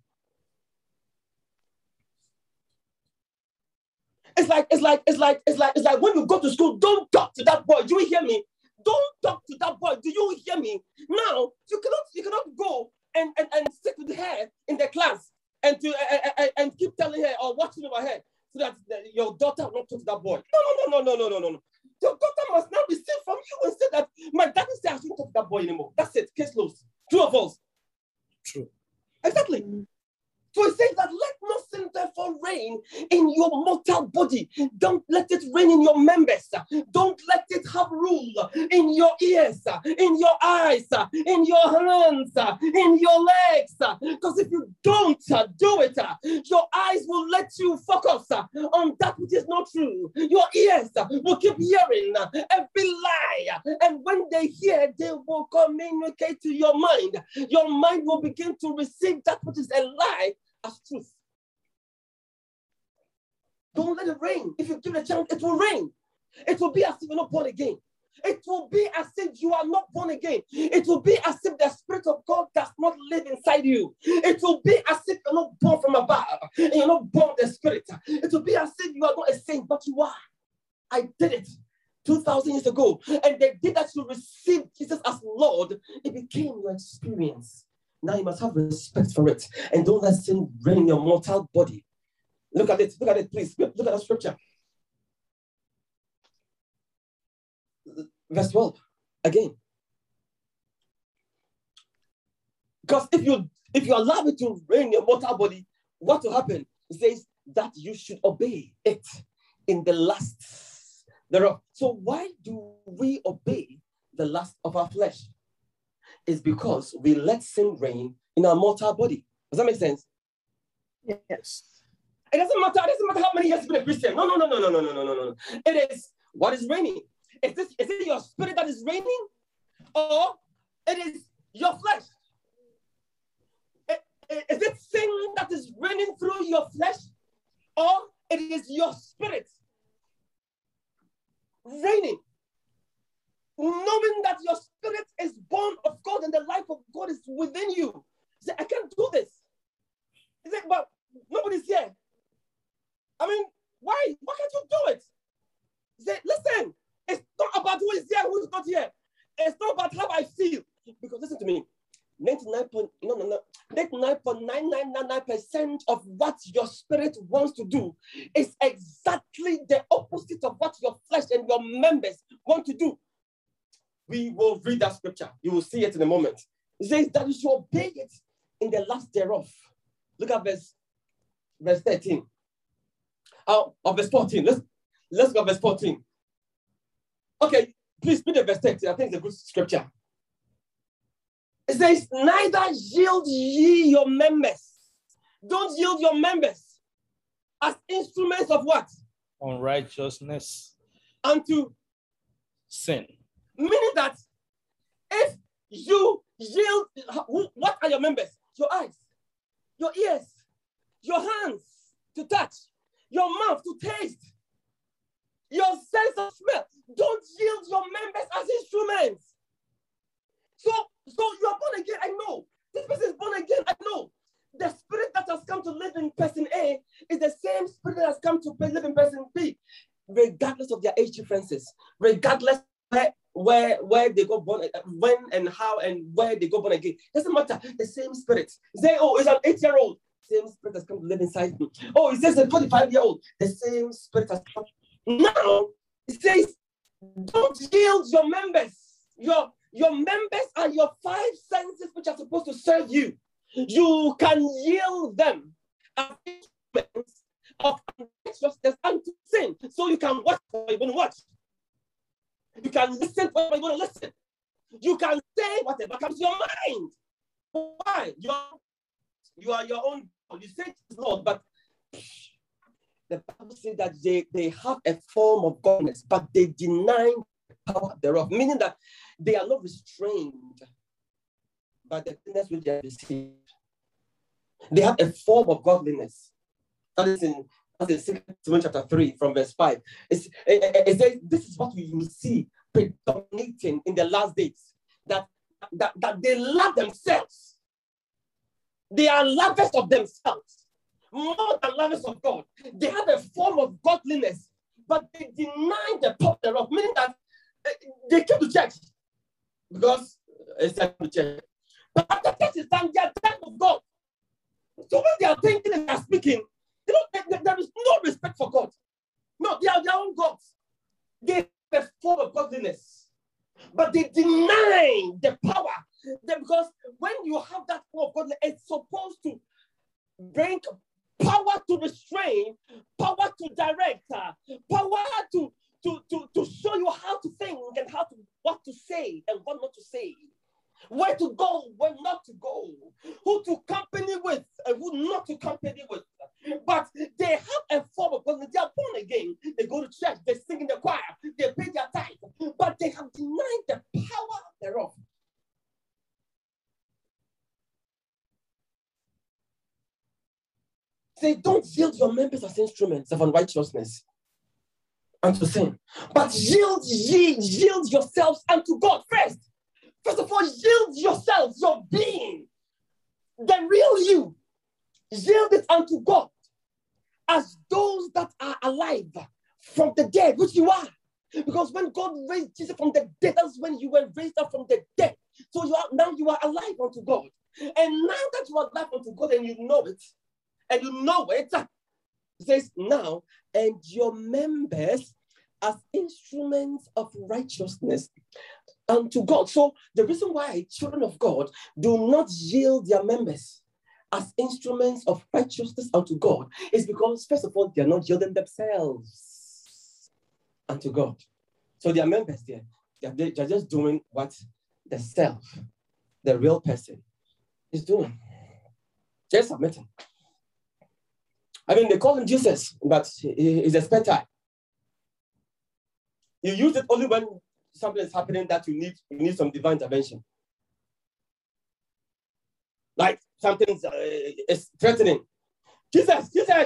It's like when you go to school, don't talk to that boy. Do you hear me? Don't talk to that boy. Do you hear me? Now, you cannot go and sit with her in the class and keep telling her or watching over her so that your daughter will not talk to that boy. No. Your daughter must now receive from you and say that my daddy said I shouldn't talk to that boy anymore. That's it. Case closed. True or false? True. Exactly. So it says that let not sin therefore reign in your mortal body. Don't let it reign in your members. Don't let it have rule in your ears, in your eyes, in your hands, in your legs. Because if you don't do it, your eyes will let you focus on that which is not true. Your ears will keep hearing every lie. And when they hear, they will communicate to your mind. Your mind will begin to receive that which is a lie as truth. Don't let it rain. If you give it a chance, it will rain. It will be as if you're not born again. It will be as if you are not born again. It will be as if the Spirit of God does not live inside you. It will be as if you're not born from above and you're not born of the Spirit. It will be as if you are not a saint, but you are. I did it 2,000 years ago. And they did that to receive Jesus as Lord. It became your experience. Now you must have respect for it. And don't let sin reign in your mortal body. Look at it, please. Look at the scripture. Verse 12, again. Because if you allow it to reign in your mortal body, what will happen? It says that you should obey it in the lust thereof. So why do we obey the lust of our flesh? It's because we let sin reign in our mortal body. Does that make sense? Yes. It doesn't matter how many years you've been a Christian. No. It is what is reigning. Is it your spirit that is reigning? Or it is your flesh? Is it sin that is reigning through your flesh? Or it is your spirit reigning? Knowing that your spirit is born of God and the life of God is within you. Say, I can't do this. He said, but nobody's here. I mean, why? Why can't you do it? He said, listen, it's not about who is here, who is not here. It's not about how I feel. Because listen to me, 99.9999% of what your spirit wants to do is exactly the opposite of what your flesh and your members want to do. We will read that scripture. You will see it in a moment. It says that you should obey it in the last thereof. Look at verse 13. Of verse 14. Let's go verse 14. Okay, please read the verse 13. I think it's a good scripture. It says, neither yield ye your members. Don't yield your members as instruments of what? Unrighteousness. Unto sin. Meaning that if you yield, what are your members? Your eyes, your ears, your hands to touch, your mouth to taste, your sense of smell. Don't yield your members as instruments. So you are born again. I know. This person is born again. I know. The spirit that has come to live in person A is the same spirit that has come to live in person B, regardless of their age differences, regardless where they go born, when and how and where they go born again. Doesn't matter. The same spirit. Say, oh, it's an 8-year-old. Same spirit has come to live inside me. Oh, it says a 25-year-old. The same spirit has come. Now, it says, don't yield your members. Your members are your 5 senses which are supposed to serve you. You can yield them as instruments of unrighteousness unto sin. So you can watch what you want to watch. You can listen to what you want to listen. You can say whatever comes to your mind. Why? You are your own. You say it's Lord, but the Bible says that they have a form of godliness, but they deny the power thereof, meaning that they are not restrained by the goodness which they have received. They have a form of godliness. That is in 2 Timothy chapter 3 from verse 5. It says this is what we will see predominating in the last days, that they love themselves. They are lovers of themselves more than lovers of God. They have a form of godliness, but they deny the power thereof, meaning that they came to church because it's time to church. But after church is done, they are tired of God. So when they are thinking and they are speaking, there is no respect for God. No, they are their own gods. They have a form of godliness, but they deny the power. Because when you have that form of godliness, it's supposed to bring power to restrain, power to direct, power to show you how to think and what to say and what not to say, where to go, where not to go, who to company with and who not to company with. But they have a form of, when they are born again, they go to church, they sing in the choir, they pay their tithe, but they have denied the power thereof. Say, don't yield your members as instruments of unrighteousness unto sin, but yield yourselves unto God first. First of all, yield yourselves, your being, the real you, yield it unto God as those that are alive from the dead, which you are. Because when God raised Jesus from the dead, that's when you were raised up from the dead. So you are alive unto God. And now that you are alive unto God and you know it, it says now, and your members as instruments of righteousness unto God. So the reason why children of God do not yield their members as instruments of righteousness unto God is because, first of all, they are not yielding themselves unto God. So their members there, they're just doing what the self, the real person, is doing. Just submitting. I mean, they call him Jesus, but he's a spare tire. You use it only when something is happening that you need some divine intervention. Like something is threatening. Jesus.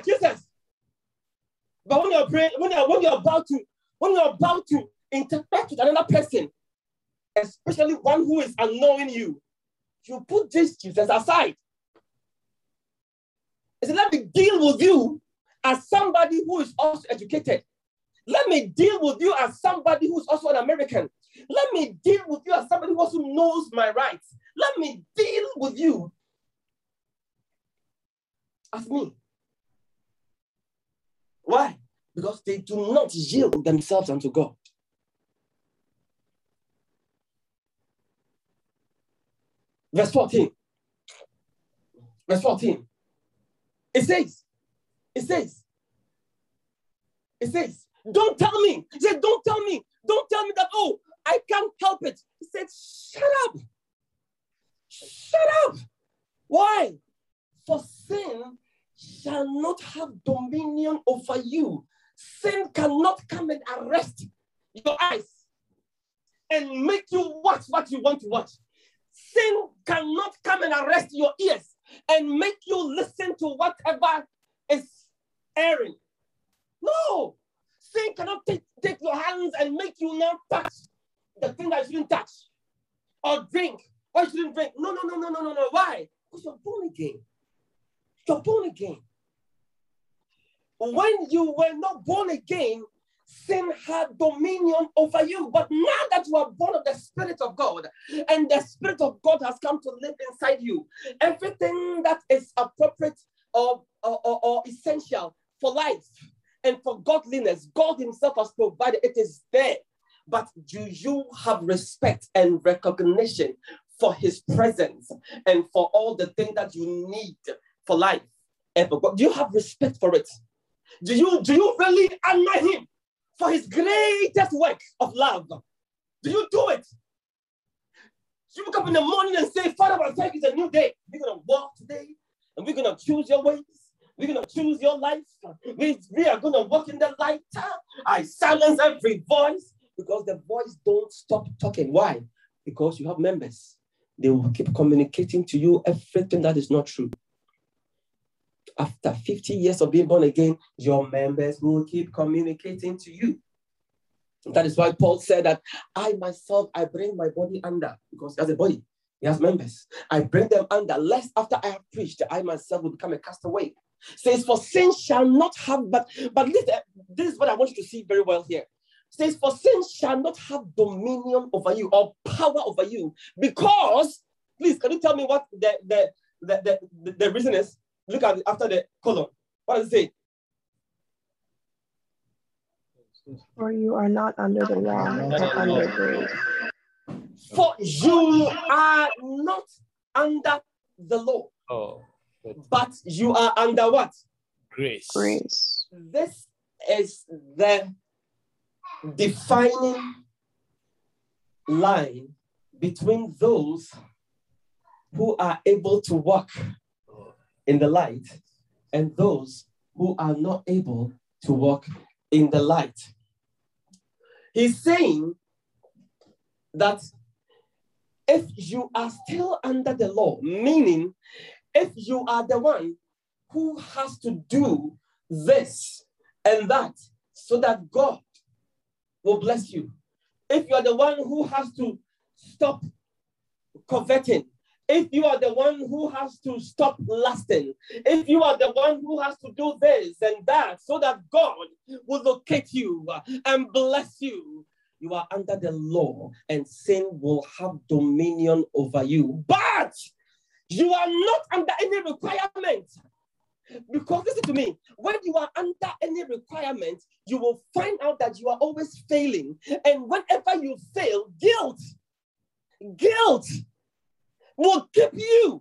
But when you're praying, when you're about to interact with another person, especially one who is unknowing you, you put this Jesus aside. He said, let me deal with you as somebody who is also educated. Let me deal with you as somebody who is also an American. Let me deal with you as somebody who also knows my rights. Let me deal with you as me. Why? Because they do not yield themselves unto God. Verse 14. It says, don't tell me. He said, don't tell me that, oh, I can't help it. He said, shut up. Why? For sin shall not have dominion over you. Sin cannot come and arrest your eyes and make you watch what you want to watch. Sin cannot come and arrest your ears and make you listen to whatever is airing. No. Sin cannot take your hands and make you not touch the thing that you shouldn't touch or drink what you shouldn't drink. No. Why? Because you're born again. You're born again. When you were not born again, sin had dominion over you. But now that you are born of the Spirit of God, and the Spirit of God has come to live inside you, everything that is appropriate or essential for life and for godliness, God himself has provided. It is there. But do you have respect and recognition for his presence and for all the things that you need for life? And for God? Do you have respect for it? Do you really honor him for his greatest work of love? Do you do it? You wake up in the morning and say, Father, I thank you, it's a new day. We're going to walk today and we're going to choose your ways. We're going to choose your life. We are going to walk in the light. I silence every voice because the voice don't stop talking. Why? Because you have members. They will keep communicating to you everything that is not true. After 50 years of being born again, your members will keep communicating to you. That is why Paul said that I myself, I bring my body under, because he has a body, he has members. I bring them under, lest after I have preached, I myself will become a castaway. Says, for sin shall not have, but this is what I want you to see very well here. Says, for sin shall not have dominion over you or power over you, because, please, can you tell me what the reason is? Look at it after the colon. What does it say? For you are not under the law, but under grace. For you are not under the law, but you are under what? Grace. Grace. This is the defining line between those who are able to walk in the light and those who are not able to walk in the light. He's saying that if you are still under the law, meaning if you are the one who has to do this and that so that God will bless you, if you are the one who has to stop coveting, if you are the one who has to stop lusting, if you are the one who has to do this and that so that God will locate you and bless you, you are under the law and sin will have dominion over you. But you are not under any requirement. Because listen to me, when you are under any requirement, you will find out that you are always failing. And whenever you fail, guilt will keep you.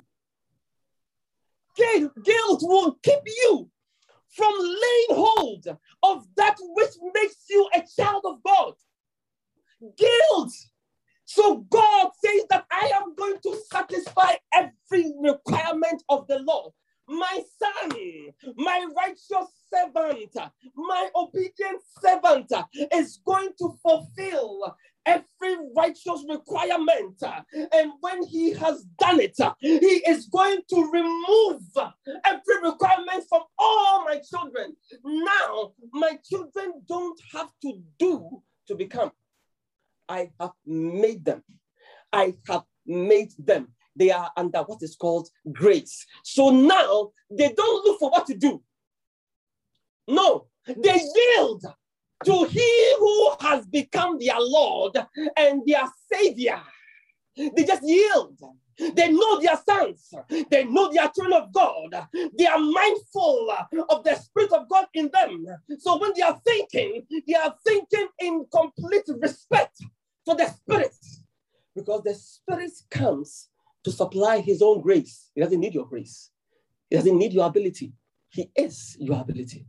Guilt will keep you from laying hold of that which makes you a child of God. Guilt. So God says that I am going to satisfy every requirement of the law. My son, my righteous servant, my obedient servant is going to fulfill every righteous requirement. And when he has done it, he is going to remove every requirement from all my children. Now, my children don't have to do to become. I have made them. I have made them. They are under what is called grace. So now they don't look for what to do. No, they yield to he who has become their Lord and their Savior. They just yield. They know their sons. They know they are children of God. They are mindful of the Spirit of God in them. So when they are thinking in complete respect for the Spirit. Because the Spirit comes to supply his own grace. He doesn't need your grace. He doesn't need your ability. He is your ability.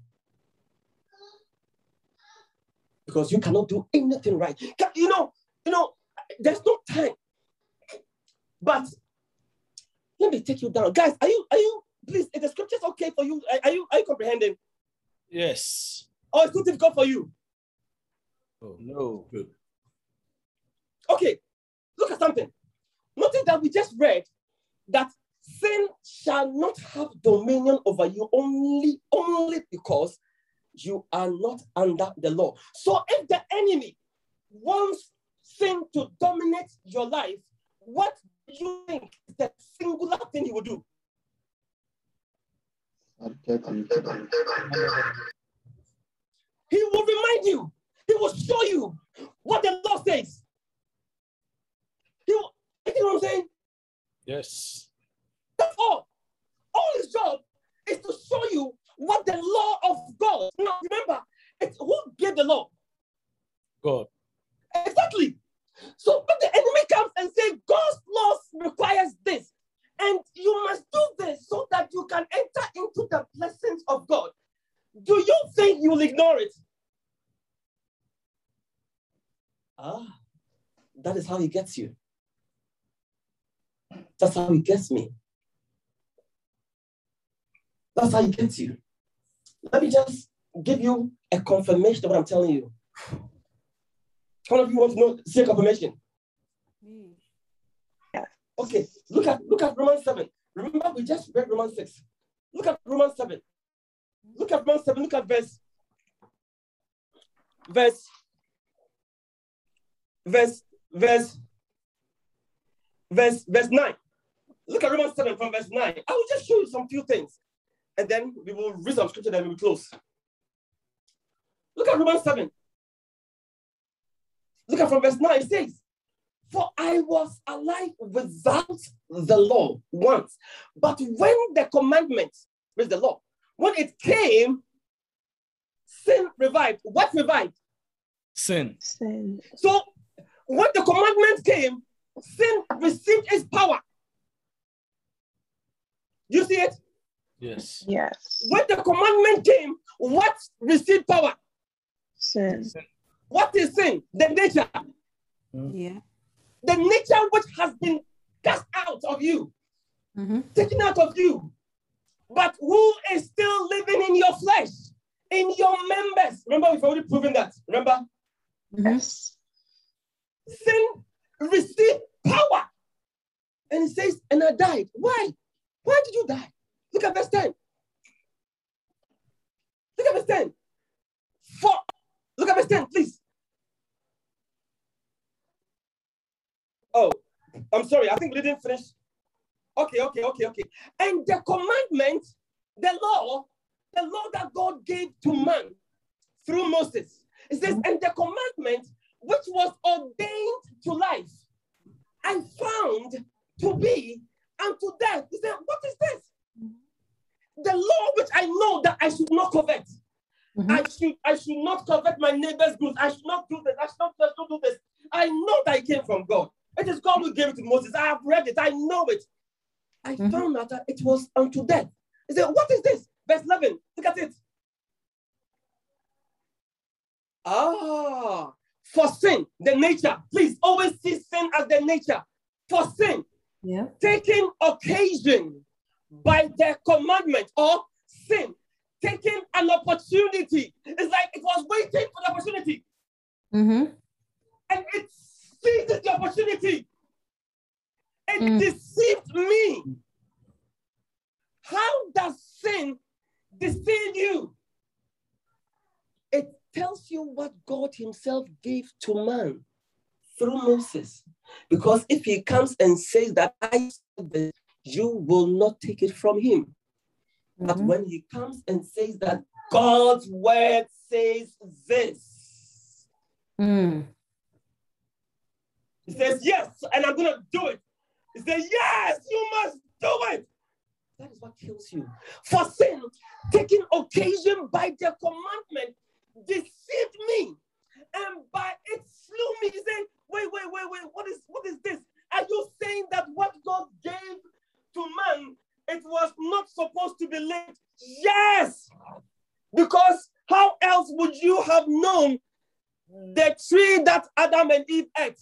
Because you cannot do anything right. You know, there's no time. But let me take you down. Guys, are you, please, is the scriptures okay for you? Are you comprehending? Yes. Or it's too difficult for you? Oh, no. Good. Okay, look at something. Notice that we just read that sin shall not have dominion over you only because you are not under the law. So if the enemy wants sin to dominate your life, what do you think is the singular thing he will do? He will remind you. He will show you what the law says. You know what I'm saying? Yes. That's all. All his job is to show you what the law of God. Now remember, it's who gave the law? God. Exactly. So when the enemy comes and says God's law requires this, and you must do this so that you can enter into the blessings of God, do you think you will ignore it? That is how he gets you. That's how he gets me. That's how he gets you. Let me just give you a confirmation of what I'm telling you. How many of you want to know, see a confirmation? Yeah. Okay, look at Romans 7. Remember, we just read Romans 6. Look at Romans 7. Look at Romans 7. Look at verse 9. Look at Romans 7 from verse 9. I will just show you some few things. And then we will read some scripture, then we will close. Look at Romans 7. Look at from verse 9. It says, for I was alive without the law once. But when the commandment, with the law, when it came, sin revived. What revived? Sin. So when the commandment came, sin received its power. You see it? Yes. Yes. When the commandment came, what received power? Sin. What is sin? The nature. Yeah. The nature which has been cast out of you, taken out of you. But who is still living in your flesh, in your members? Remember, we've already proven that. Remember? Yes. Sin received power. And it says, and I died. Why? Why did you die? Look at verse 10. Look at verse 10. Look at verse 10, please. Oh, I'm sorry. I think we didn't finish. Okay. And the commandment, the law that God gave to man through Moses. It says, and the commandment which was ordained to life, I found to be unto death. He said, what is this? The law which I know that I should not covet. I should not covet my neighbor's goods. I should not do this. I should not do this. I know that it came from God. It is God who gave it to Moses. I have read it. I know it. I found out that it was unto death. He said, what is this? Verse 11. Look at it. For sin, the nature. Please always see sin as the nature. For sin, taking occasion by the commandment, or sin, taking an opportunity. It's like it was waiting for the opportunity. And it seized the opportunity. It deceived me. How does sin deceive you? It tells you what God himself gave to man through Moses. Because if he comes and says that I said this, you will not take it from him. But when he comes and says that God's word says this, he says, yes, and I'm going to do it. He says, yes, you must do it. That is what kills you. For sin, taking occasion by the commandment, deceived me. And by it slew me. He said, wait, what is this? Are you saying that what God gave to man, it was not supposed to be lived? Yes! Because how else would you have known the tree that Adam and Eve ate?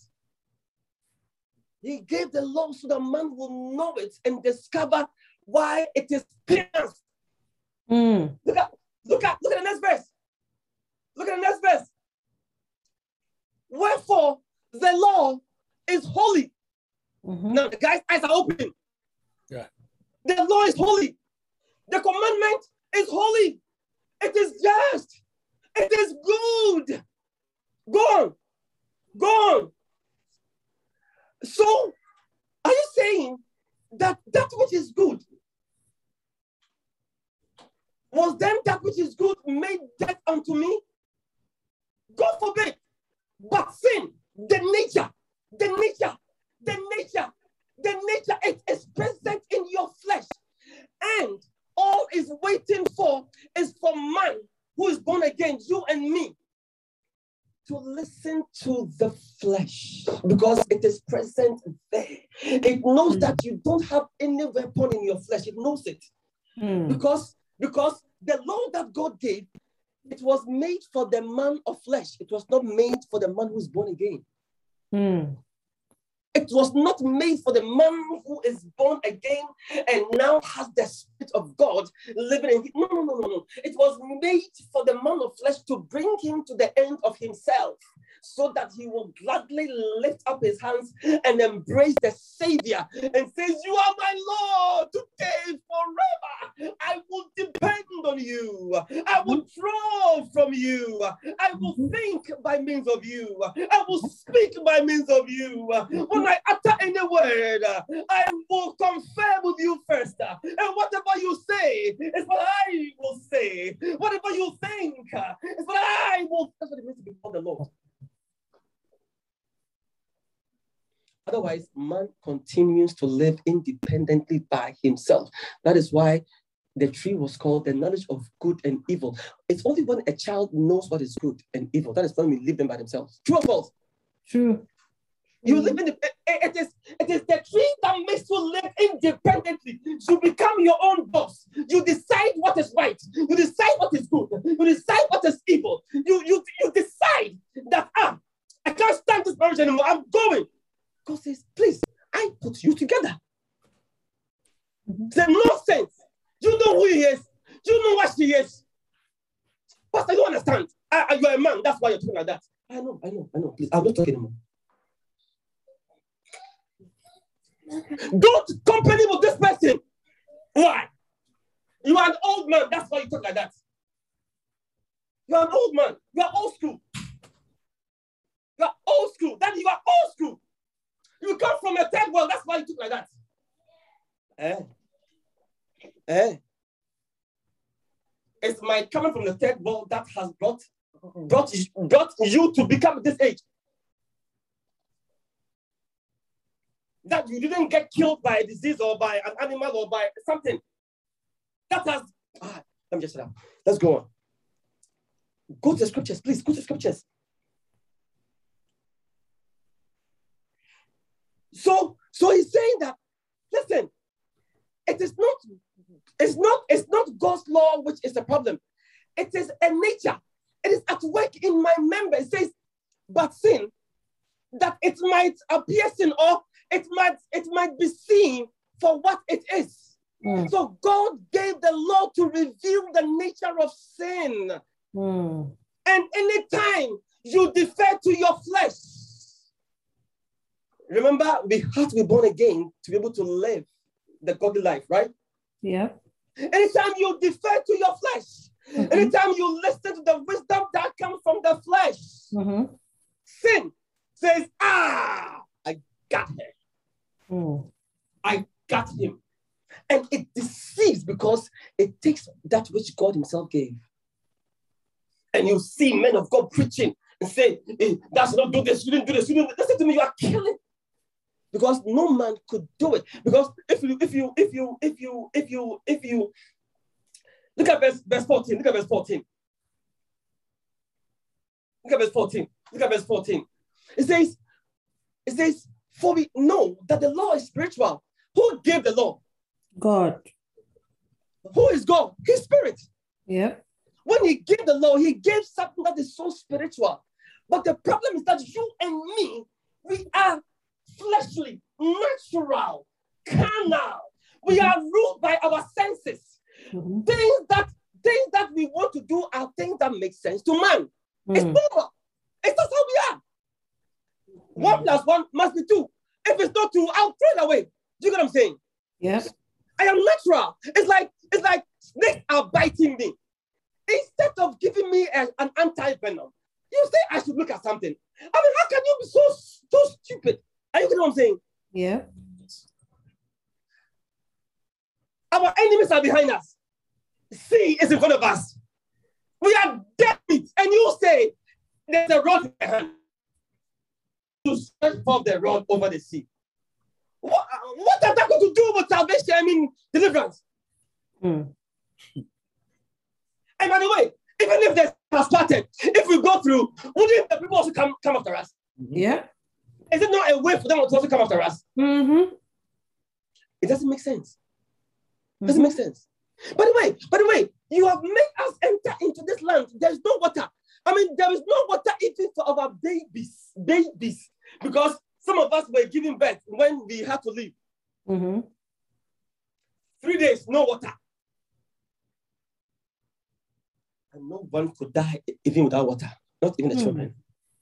He gave the law so that man will know it and discover why it is pierced. Look at the next verse. Look at the next verse. Wherefore the law is holy. Now the guy's eyes are open. Yeah. The law is holy. The commandment is holy. It is just. It is good. Go on. So, are you saying that which is good, was then that which is good made death unto me? God forbid. But sin, the nature, it is present in your flesh. And all is waiting for is for man who is born again, you and me, to listen to the flesh, because it is present there. It knows that you don't have any weapon in your flesh. It knows it. Because the law that God gave, it was made for the man of flesh. It was not made for the man who is born again. It was not made for the man who is born again and now has the Spirit of God living in him. No. It was made for the man of flesh to bring him to the end of himself, so that he will gladly lift up his hands and embrace the Savior and says, you are my Lord today, forever. I will depend on you. I will draw from you. I will think by means of you. I will speak by means of you. When I utter any word, I will confer with you first. And whatever you say is what I will say. Whatever you think is what I will. That's what it means to be called the Lord. Otherwise, man continues to live independently by himself. That is why the tree was called the knowledge of good and evil. It's only when a child knows what is good and evil, that is when we leave them by themselves. True or false? True. You live It is the tree that makes you live independently. You become your own boss. You decide what is right. You decide what is good. You decide what is evil. You decide that I can't stand this marriage anymore. I'm going. God says, please, I put you together. There's nonsense. You know who he is. You know what she is. Pastor, I don't understand. You're a man. That's why you're talking like that. I know. Please, I'm not talking anymore. Don't company with this person. Why? You are an old man. That's why you talk like that. You are an old man. You are old school. You are old school. Daddy, you are old school. You come from a third world. That's why you talk like that. It's my coming from the third world that has brought you to become this age. That you didn't get killed by a disease or by an animal or by something. That has... let me just shut up. Let's go on. Go to the scriptures, please. Go to the scriptures. So he's saying that, listen, it's not God's law which is the problem. It is a nature. It is at work in my member. It says, but sin, that it might appear sin, or it might be seen for what it is. So God gave the law to reveal the nature of sin. And anytime you defer to your flesh, remember, we have to be born again to be able to live the godly life, right? Yeah. Anytime you defer to your flesh, anytime you listen to the wisdom that comes from the flesh, sin says, I got her. I got him. And it deceives because it takes that which God himself gave. And you see men of God preaching and say, that's not do this, you didn't do this, you didn't. Listen to me, you are killing. Because no man could do it. Because if you look at verse 14, look at verse 14. Look at verse 14. Look at verse 14. It says, for we know that the law is spiritual. Who gave the law? God. Who is God? His spirit. Yeah. When he gave the law, he gave something that is so spiritual. But the problem is that you and me, we are fleshly, natural, carnal. We are ruled by our senses. Things that we want to do are things that make sense to man. It's normal. It's just how we are. 1 + 1 must be 2. If it's not 2, I'll throw it away. Do you get what I'm saying? Yes. I am natural. It's like snakes are biting me. Instead of giving me an anti-venom, you say I should look at something. I mean, how can you be so stupid? Are you getting what I'm saying? Yeah. Our enemies are behind us. Sea is in front of us. We are dead meat. And you say, there's a rod in my hand. To stretch forth the rod over the sea. What has that got to do with salvation? I mean, deliverance. And by the way, even if they have started, if we go through, wouldn't the people also come after us? Yeah. Is it not a way for them to also come after us? It doesn't make sense. It doesn't make sense. By the way, you have made us enter into this land. There's no water. I mean, there is no water even for our babies. Because some of us were giving birth when we had to leave. 3 days, no water. And no one could die even without water. Not even the children.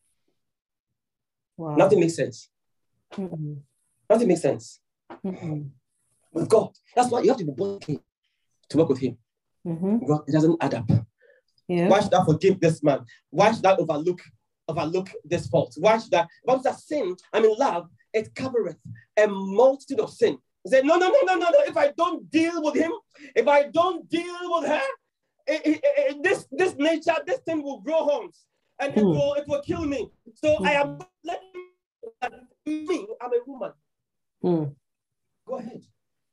Wow. Nothing makes sense. Nothing makes sense. With God. That's why you have to be born again to work with him. God, it doesn't add up. Yeah. Why should I forgive this man? Why should I overlook this fault? Why should I? But that sin, love, it covereth a multitude of sin. He said, no. If I don't deal with him, if I don't deal with her, this nature, this thing will grow horns, and it will kill me. So I am letting me. I'm a woman. Go ahead.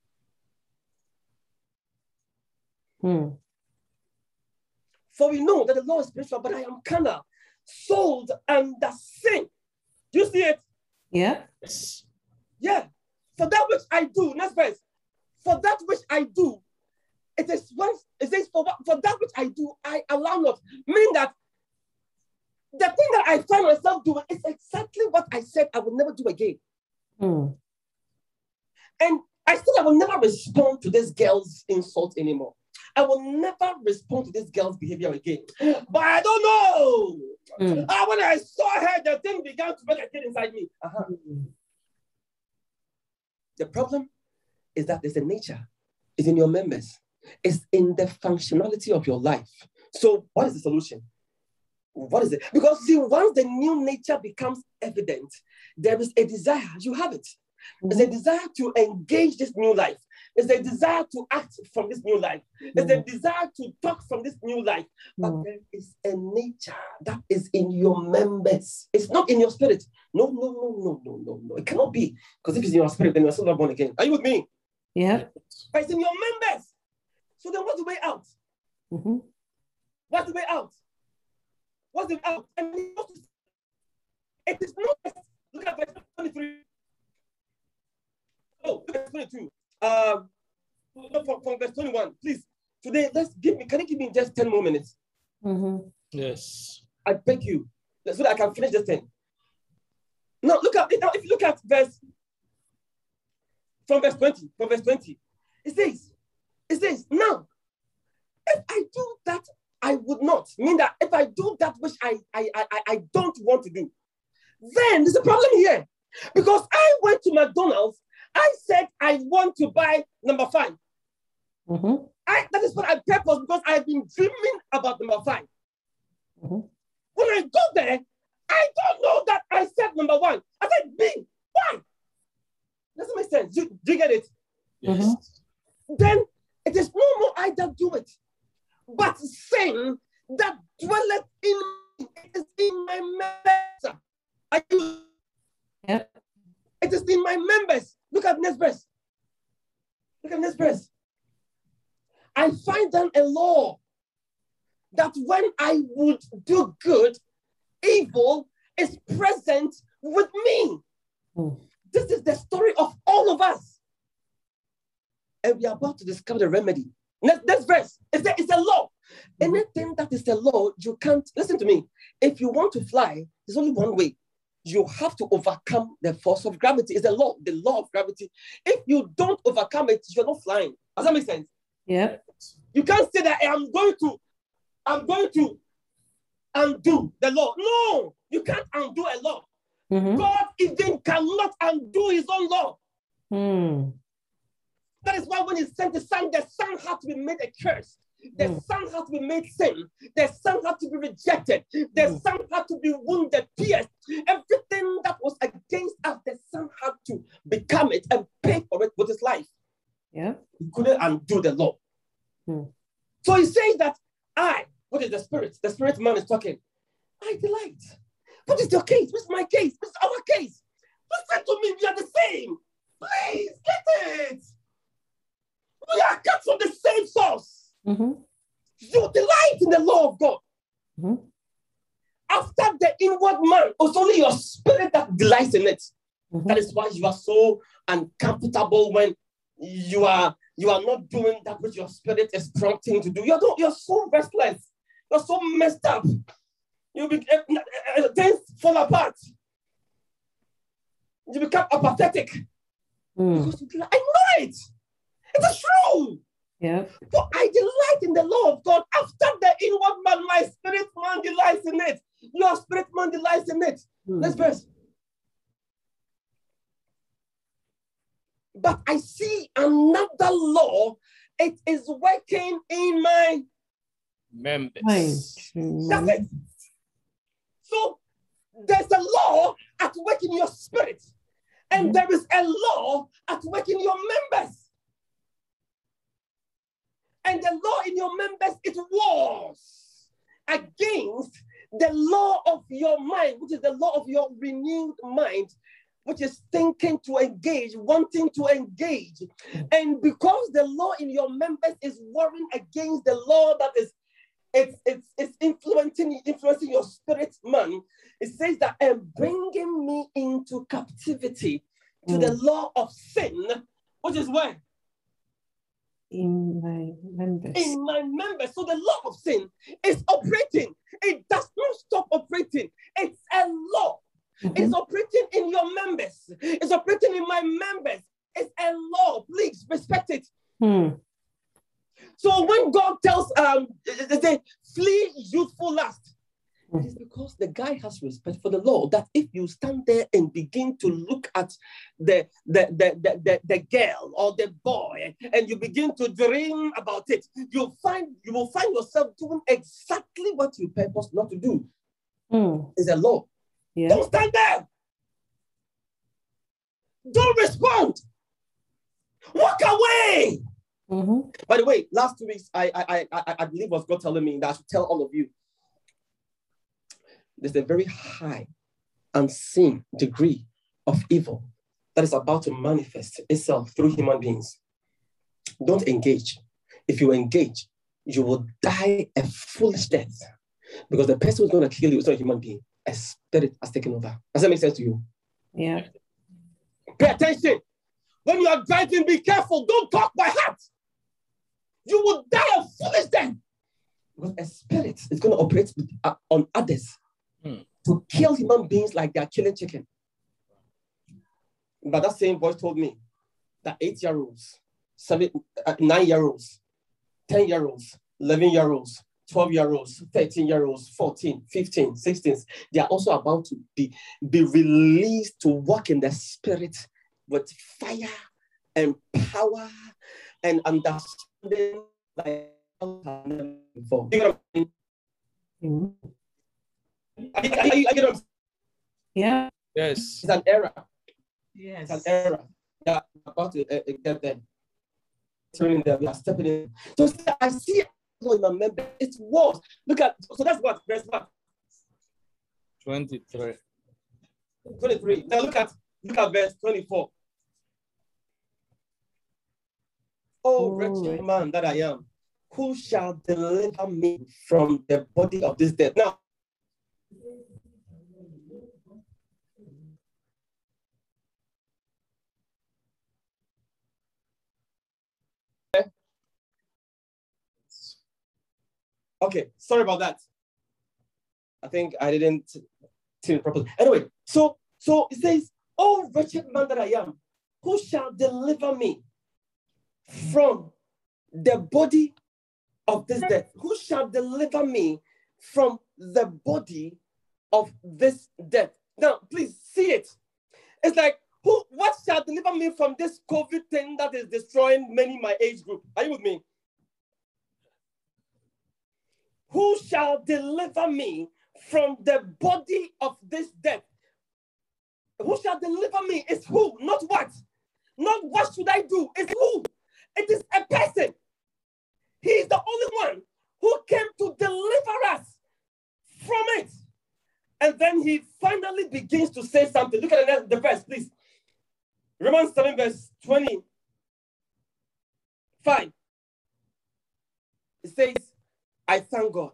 For we know that the law is spiritual, but I am carnal, sold under sin. Do you see it? Yeah. Yes. Yeah. For that which I do, next verse. For that which I do, it is once it says for that which I do, I allow not. Meaning that the thing that I find myself doing is exactly what I said I would never do again. Mm. And I will never respond to this girl's insult anymore. I will never respond to this girl's behavior again. But I don't know. When I saw her, the thing began to make a kid inside me. The problem is that there's a nature. It's in your members. It's in the functionality of your life. So what is the solution? What is it? Because see, once the new nature becomes evident, there is a desire. You have it. There's a desire to engage this new life. There's a desire to act from this new life. There's a desire to talk from this new life. But there is a nature that is in your members. It's not in your spirit. No. It cannot be. Because if it's in your spirit, then you're still not born again. Are you with me? Yeah. But it's in your members. So then what's the way out? What's the way out? What's the way out? And it is not. Look at verse 23. Oh, look at 22. From verse 21, please. Today, can you give me just 10 more minutes? Yes. I beg you, so that I can finish this thing. Now, if you look at from verse 20, it says, now, if I do that, I would not. Mean that if I do that which I don't want to do, then there's a problem here. Because I went to McDonald's, I said I want to buy number 5. That is what I purpose because I've been dreaming about number 5. When I go there, I don't know that I said number 1. I said B. Why? Doesn't make sense. Do you get it? Yes. Then it is no more I that do it, but sin that dwelleth in me. It is in my members. Yep. It is in my members. Look at next verse. I find then a law that when I would do good, evil is present with me. This is the story of all of us. And we are about to discover the remedy. Next verse. It's a law. Anything that is a law, you can't, listen to me. If you want to fly, there's only one way. You have to overcome the force of gravity. It's a law, the law of gravity. If you don't overcome it, you're not flying. Does that make sense? Yeah. You can't say that I'm going to undo the law. No, you can't undo a law. God even cannot undo his own law. That is why when he sent the son had to be made a curse. The son had to be made sin. The son had to be rejected. The son had to be wounded, pierced. Everything that was against us, the son had to become it and pay for it with his life. Yeah. He couldn't undo the law. So he says that what is the spirit? The spirit man is talking. I delight. What is your case? What's my case? What's our case? Listen to me, we are the same. Please get it. We are cut from the same source. You delight in the law of God. After the inward man, it's only your spirit that delights in it. That is why you are so uncomfortable when you are not doing that which your spirit is prompting to do. You're so restless. You're so messed up. Things fall apart. You become apathetic. Because I know it. It is true. Yeah. For I delight in the law of God. After the inward man, my spirit man delights in it. Your spirit man delights in it. Next verse. But I see another law. It is working in my members. That's it. So there's a law at work in your spirit. And there is a law at work in your members. And the law in your members, it wars against the law of your mind, which is the law of your renewed mind, which is thinking to engage, wanting to engage. And because the law in your members is warring against the law that is it's influencing your spirit man, it says that and bringing me into captivity to the law of sin, which is where? In my members. In my members. So the law of sin is operating. It does not stop operating. It's a law. It's operating in your members. It's operating in my members. It's a law. Please respect it. So when God tells they flee youthful lust, it is because the guy has respect for the law, that if you stand there and begin to look at the girl or the boy and you begin to dream about it, you will find yourself doing exactly what you purpose not to do. It's a law. Yeah. Don't stand there. Don't respond. Walk away. By the way, last 2 weeks, I believe was God telling me that I should tell all of you. There's a very high unseen degree of evil that is about to manifest itself through human beings. Don't engage. If you engage, you will die a foolish death, because the person who's going to kill you is not a human being. A spirit has taken over. Does that make sense to you? Yeah. Pay attention. When you are driving, be careful. Don't talk by heart. You will die a foolish death, because a spirit is going to operate on others to kill human beings like they are killing chicken. But that same voice told me that 8-year-olds, 9-year-olds, 10-year-olds, 11-year-olds, 12-year-olds, 13-year-olds, 14, 15, 16, they are also about to be released to walk in the spirit with fire and power and understanding like before. You know what I mean? Yeah. Yes. It's an era. Yes. It's an era. Yeah, about to get there. Turning there, we are stepping in. So I see in my member, it's wars. Look at, so that's what, verse what? 23. 23. Now look at verse 24. Oh, wretched man that I am, who shall deliver me from the body of this death? Now, okay, sorry about that. I think I didn't tune it properly. Anyway, so it says, oh, wretched man that I am, who shall deliver me from the body of this death? Who shall deliver me from the body of this death? Now, please see it. It's like, what shall deliver me from this COVID thing that is destroying many my age group? Are you with me? Who shall deliver me from the body of this death? Who shall deliver me is who, not what. Not what should I do, it's who. It is a person. He is the only one who came to deliver us from it. And then he finally begins to say something. Look at the verse, please. Romans 7, verse 25. It says, I thank God.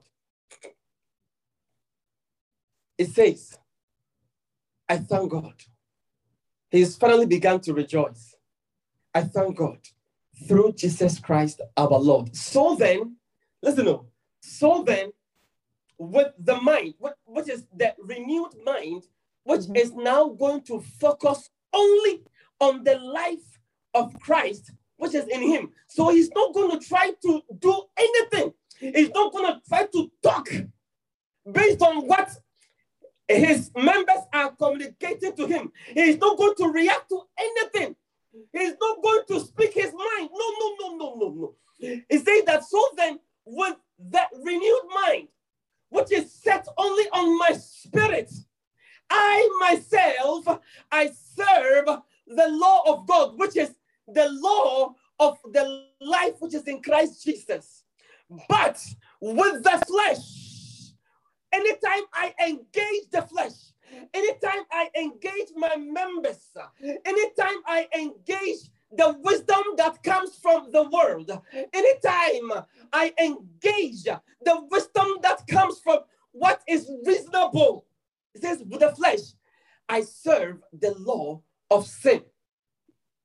It says, I thank God. He's finally begun to rejoice. I thank God through Jesus Christ our Lord. So then, listen up. So then, with the mind, which is the renewed mind, which is now going to focus only on the life of Christ, which is in him. So he's not going to try to do anything. He's not going to try to talk based on what his members are communicating to him. He's not going to react to anything. He's not going to speak his mind. No. He says that so then, with that renewed mind, which is set only on my spirit, I myself, I serve the law of God, which is the law of the life which is in Christ Jesus. But with the flesh, anytime I engage the flesh, anytime I engage my members, anytime I engage the wisdom that comes from the world, anytime I engage the wisdom that comes from what is reasonable, it says with the flesh, I serve the law of sin.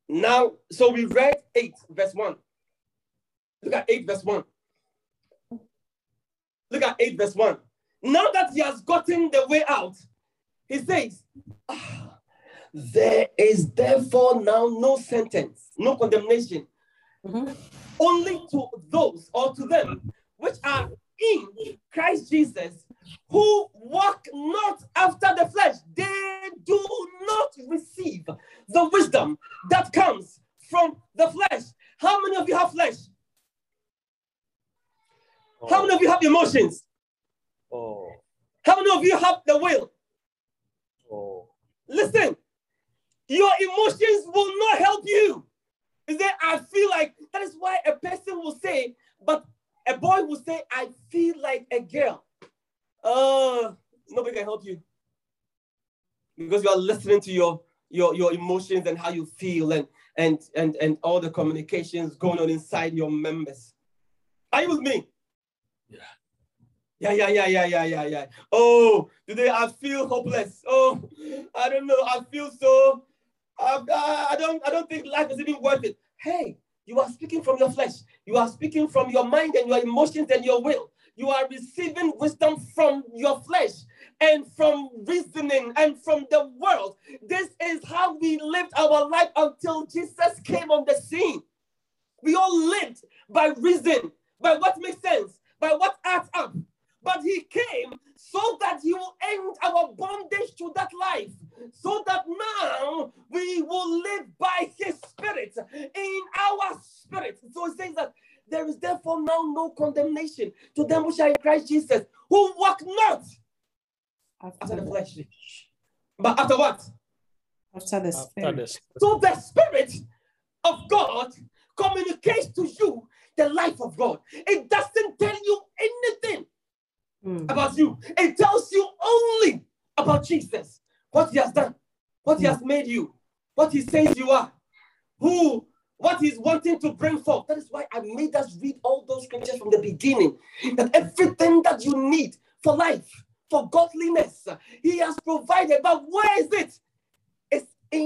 Now, so we read 8 verse 1. Look at 8 verse 1. Look at 8 verse 1. Now that he has gotten the way out, he says, there is therefore now no sentence, no condemnation, only to those or to them which are in Christ Jesus, who walk not after the flesh. They do not receive the wisdom that comes from the flesh. How many of you have flesh? How many of you have emotions? How many of you have the will? Listen, your emotions will not help you. Is that I feel like, that is why a person will say, but a boy will say, I feel like a girl. Nobody can help you. Because you are listening to your emotions and how you feel and all the communications going on inside your members. Are you with me? Yeah. Oh, today I feel hopeless. Oh, I don't know. I feel so. I don't think life is even worth it. Hey, you are speaking from your flesh. You are speaking from your mind and your emotions and your will. You are receiving wisdom from your flesh and from reasoning and from the world. This is how we lived our life until Jesus came on the scene. We all lived by reason, by what makes sense, by what adds up. But he came so that he will end our bondage to that life, so that now we will live by his spirit in our spirit. So he says that there is therefore now no condemnation to them which are in Christ Jesus, who walk not after the flesh, but after what? After the spirit. So the spirit of God communicates to you the life of God. It doesn't tell you anything about you. It tells you only about Jesus, what he has done, what he has made you, what he says you are, what he's wanting to bring forth. That is why I made us read all those scriptures from the beginning, that everything that you need for life, for godliness, he has provided. But where is it? It's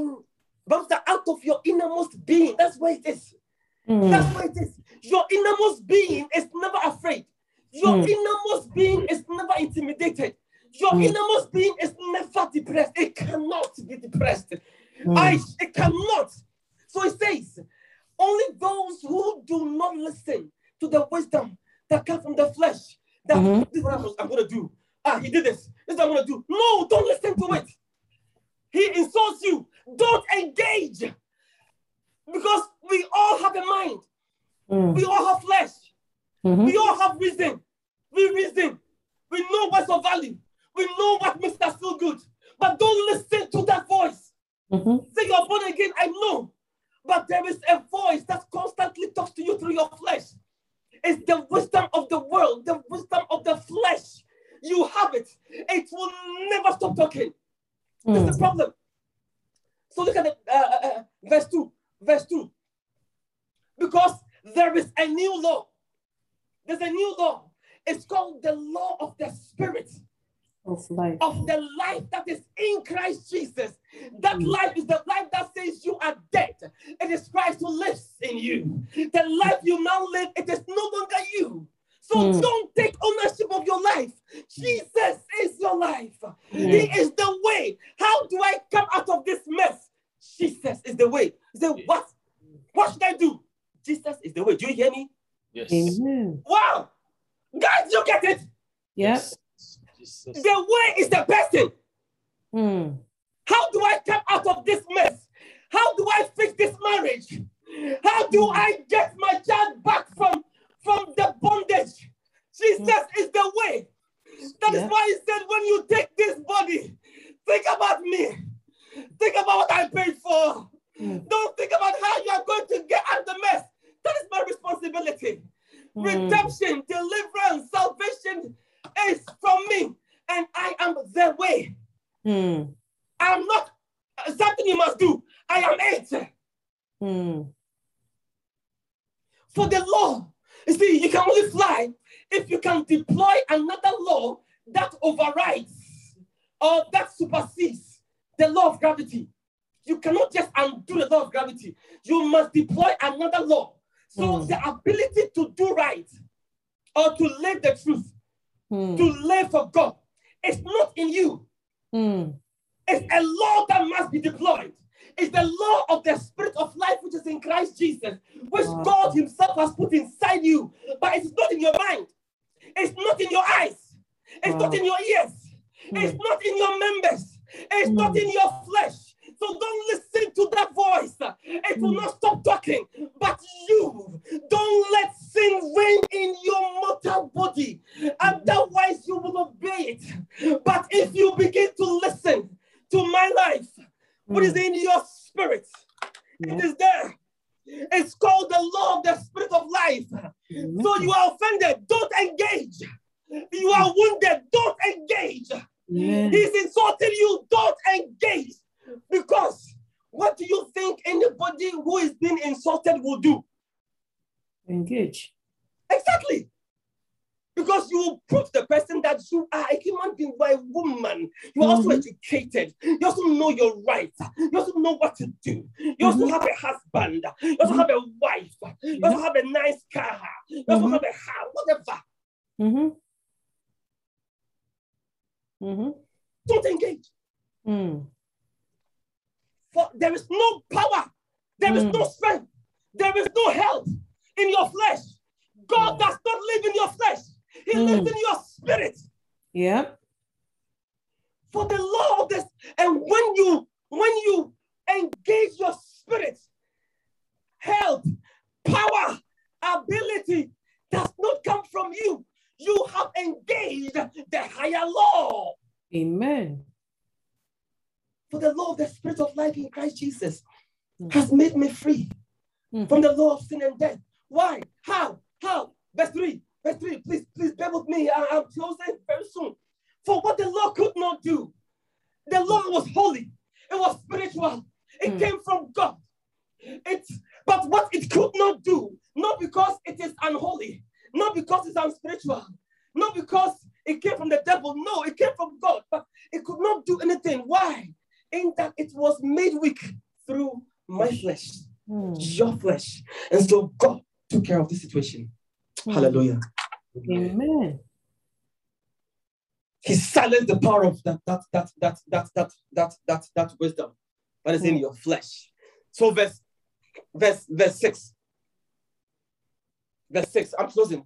out of your innermost being. That's where it is. That's where it is. Your innermost being is never afraid. Your innermost being is never intimidated. Your innermost being is never depressed. It cannot be depressed. It cannot. So it says, only those who do not listen to the wisdom that comes from the flesh, that this is what I'm going to do. He did this. This is what I'm going to do. No, don't listen to it. He insults you. Don't engage. Because we all have a mind. We all have flesh. We all have reason. We reason. We know what's of value. We know what makes us feel good. But don't listen to that voice. Say you're born again, I know. But there is a voice that constantly talks to you through your flesh. It's the wisdom of the world, the wisdom of the flesh. You have it. It will never stop talking. That's the problem. So look at verse 2. Verse 2. Because there is a new law. There's a new law. It's called the law of the spirit. Of life. Of the life that is in Christ Jesus. That life is the life that says you are dead. It is Christ who lives in you. The life you now live, it is no longer you. So don't take ownership of your life. Jesus is your life. He is the way. How do I come out of this mess? Jesus is the way. You say, what? What should I do? Jesus is the way. Do you hear me? Yes. Amen. Wow. Guys, you get it? Yes. The way is the person. How do I come out of this mess? How do I fix this marriage? How do I get my child back from the bondage? Jesus is the way. That is why he said, when you take this body, think about me. Think about what I paid for. Don't think about how you are going to get out of the mess. That is my responsibility. Redemption, deliverance, salvation is from me. And I am the way. I am not something you must do. I am it. For the law, you see, you can only fly if you can deploy another law that overrides or that supersedes the law of gravity. You cannot just undo the law of gravity. You must deploy another law. So the ability to do right or to live the truth, to live for God, is not in you. It's a law that must be deployed. It's the law of the Spirit of life, which is in Christ Jesus, which God himself has put inside you. But it's not in your mind. It's not in your eyes. It's not in your ears. It's not in your members. It's not in your flesh. So don't listen to that voice. It will not stop talking. But you don't let sin reign in your mortal body. Otherwise, you will obey it. But if you begin to listen to my life, what is in your spirit, it is there. It's called the law of the Spirit of life. So you are offended, don't engage. You are wounded, don't engage. He's insulting you, don't engage. Because what do you think anybody who is being insulted will do? Engage. Exactly. Because you will prove to the person that you are a human being, you are a woman. You are also educated. You also know your rights. You also know what to do. You also have a husband. You also have a wife. You also have a nice car. You also have a house, whatever. Don't engage. For there is no power. There is no strength. There is no health in your flesh. God does not live in your flesh. He lives in your spirit. Yeah. For the law of this, and when you engage your spirit, health, power, ability does not come from you. You have engaged the higher law. Amen. For the law of the Spirit of life in Christ Jesus has made me free from the law of sin and death. Why? How? Verse 3. Verse 3. Please bear with me. I'm closing very soon. For what the law could not do, the law was holy. It was spiritual. It came from God. But what it could not do, not because it is unholy, not because it's unspiritual, not because it came from the devil. No, it came from God. But it could not do anything. Why? In that it was made weak through my flesh, your flesh. And so God took care of the situation. Hallelujah. Amen. He silenced the power of that wisdom that is in your flesh. So verse 6. Verse 6. I'm closing.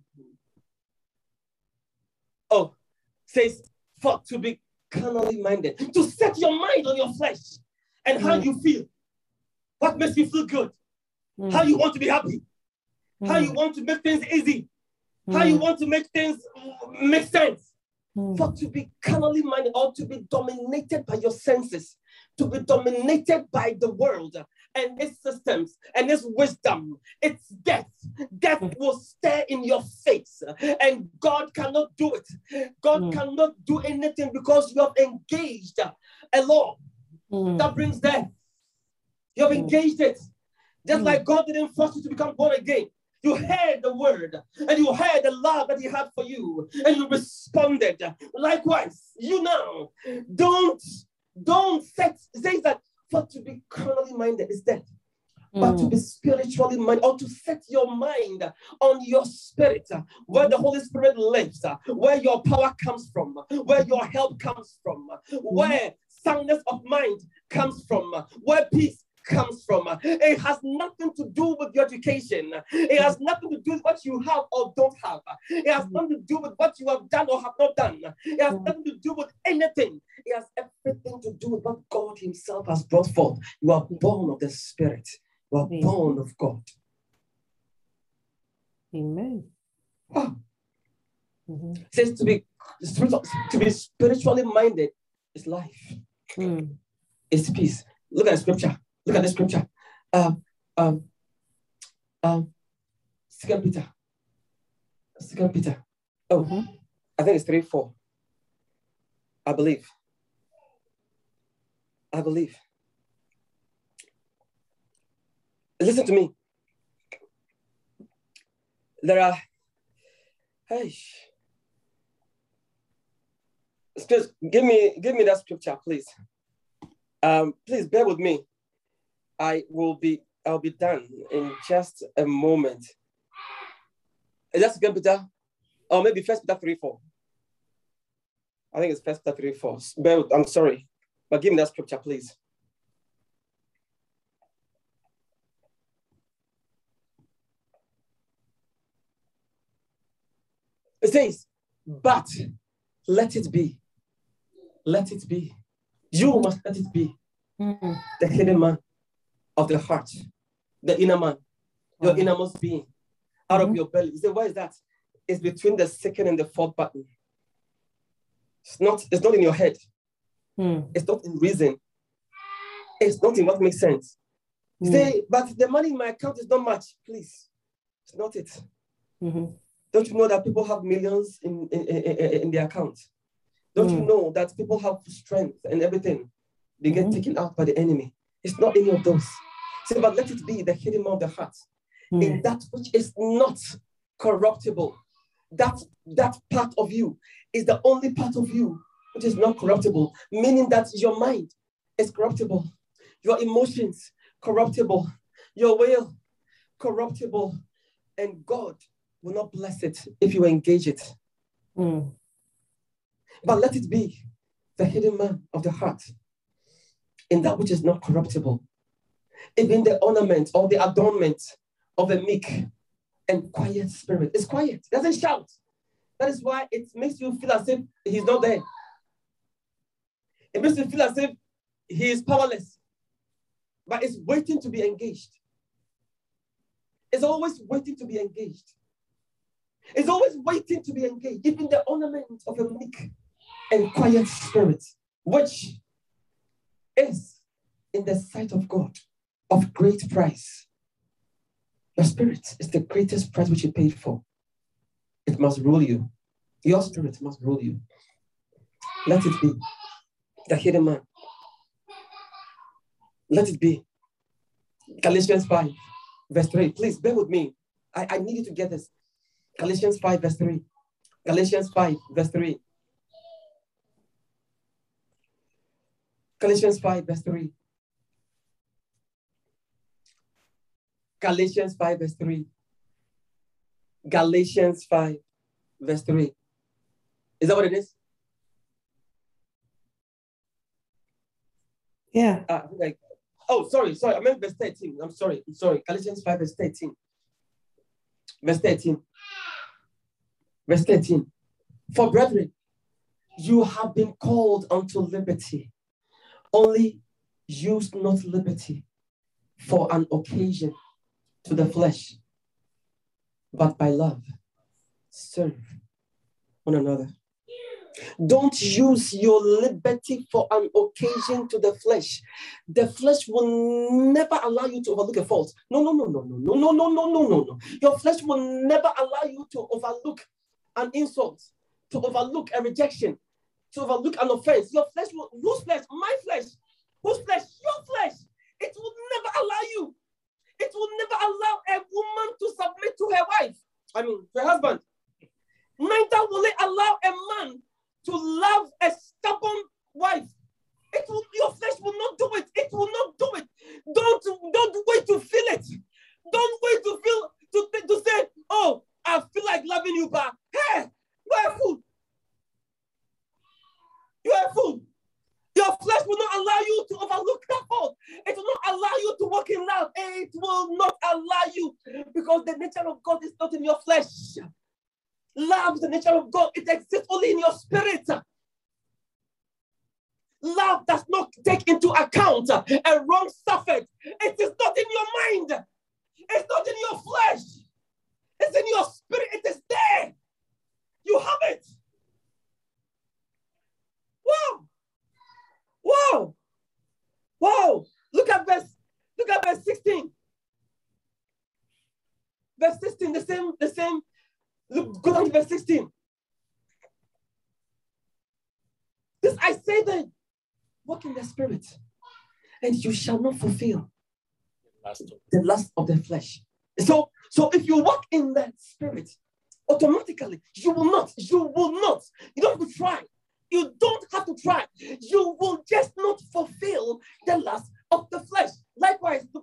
Oh, says, for to be carnally minded, to set your mind on your flesh and how you feel. What makes you feel good? How you want to be happy? How you want to make things easy? How you want to make things make sense? For to be carnally minded, or to be dominated by your senses, to be dominated by the world and its systems and its wisdom, its death. Death will stare in your face, and God cannot do it. God cannot do anything because you have engaged a law that brings death. You have engaged it. Just like God didn't force you to become born again. You heard the word and you heard the love that he had for you and you responded. Likewise, you now don't say that for to be carnally minded is death. But to be spiritually minded, or to set your mind on your spirit, where the Holy Spirit lives, where your power comes from, where your help comes from, where soundness of mind comes from, where peace comes from. It has nothing to do with your education. It has nothing to do with what you have or don't have. It has nothing to do with what you have done or have not done. It has nothing to do with anything. It has everything to do with what God himself has brought forth. You are born of the Spirit. You are born of God. Amen. Wow. It says to be spiritually minded is life. It's peace. Look at the scripture. Look at the scripture. 2 Peter. 2 Peter. Oh, I think it's 3:4. I believe. Listen to me. There are. Excuse, give me that scripture, please. Please bear with me. I'll be done in just a moment. Is that 2 Peter? Or maybe 1 Peter 3:4. I think it's 1 Peter 3:4. I'm sorry, but give me that scripture, please. It says, but let it be. Let it be. You must let it be. The hidden man of the heart, the inner man, your innermost being, out of your belly. You say, why is that? It's between the second and the fourth button. It's not in your head. It's not in reason. It's not in what makes sense. Say, but the money in my account is not much. Please, it's not it. Don't you know that people have millions in their account? Don't you know that people have strength and everything? They get taken out by the enemy. It's not any of those. Say, but let it be the hidden man of the heart. In that which is not corruptible. That part of you is the only part of you which is not corruptible. Meaning that your mind is corruptible. Your emotions, corruptible. Your will, corruptible. And God will not bless it if you engage it. But let it be the hidden man of the heart in that which is not corruptible. Even the ornament or the adornment of a meek and quiet spirit. It's quiet. It doesn't shout. That is why it makes you feel as if he's not there. It makes you feel as if he is powerless. But it's waiting to be engaged. It's always waiting to be engaged. It's always waiting to be engaged. Even the ornament of a meek and quiet spirit, which is in the sight of God of great price. Your spirit is the greatest price which you paid for. It must rule you. Your spirit must rule you. Let it be the hidden man. Let it be. Galatians 5, verse 3. Please bear with me. I need you to get this. Galatians 5, verse 3. Galatians 5, verse 3. Galatians 5, verse 3. Galatians 5, verse 3. Galatians 5, verse 3. Is that what it is? Yeah. Sorry. I meant verse 13. I'm sorry. Galatians 5, verse 13. Verse 13. Verse 13. For brethren, you have been called unto liberty. Only use not liberty for an occasion to the flesh, but by love serve one another. Don't use your liberty for an occasion to the flesh. The flesh will never allow you to overlook a fault. No. Your flesh will never allow you to overlook an insult, to overlook a rejection, to overlook an offense. Your flesh will, whose flesh? My flesh. Whose flesh? Your flesh. It will never allow you. It will never allow a woman to submit to her wife. To her husband. Neither will it allow a man to love a stubborn wife. Your flesh will not do it. It will not do it. Don't wait to feel it. Don't wait to feel to say, oh, I feel like loving you, but hey, you're a fool. You're a fool. Your flesh will not allow you to overlook that fault. It will not allow you to walk in love. It will not allow you because the nature of God is not in your flesh. Love is the nature of God. It exists only in your spirit. Love does not take into account a wrong suffered. It is not in your mind. It's not in your flesh. It's in your spirit. It is there. You have it. Wow. Look at verse 16. Verse 16, the same. Look, go down to verse 16. This I say then, walk in the spirit, and you shall not fulfill the lust of the flesh. So if you walk in that spirit, automatically you will not. You don't have to try. You don't have to try. You will just not fulfill the lust of the flesh. Likewise,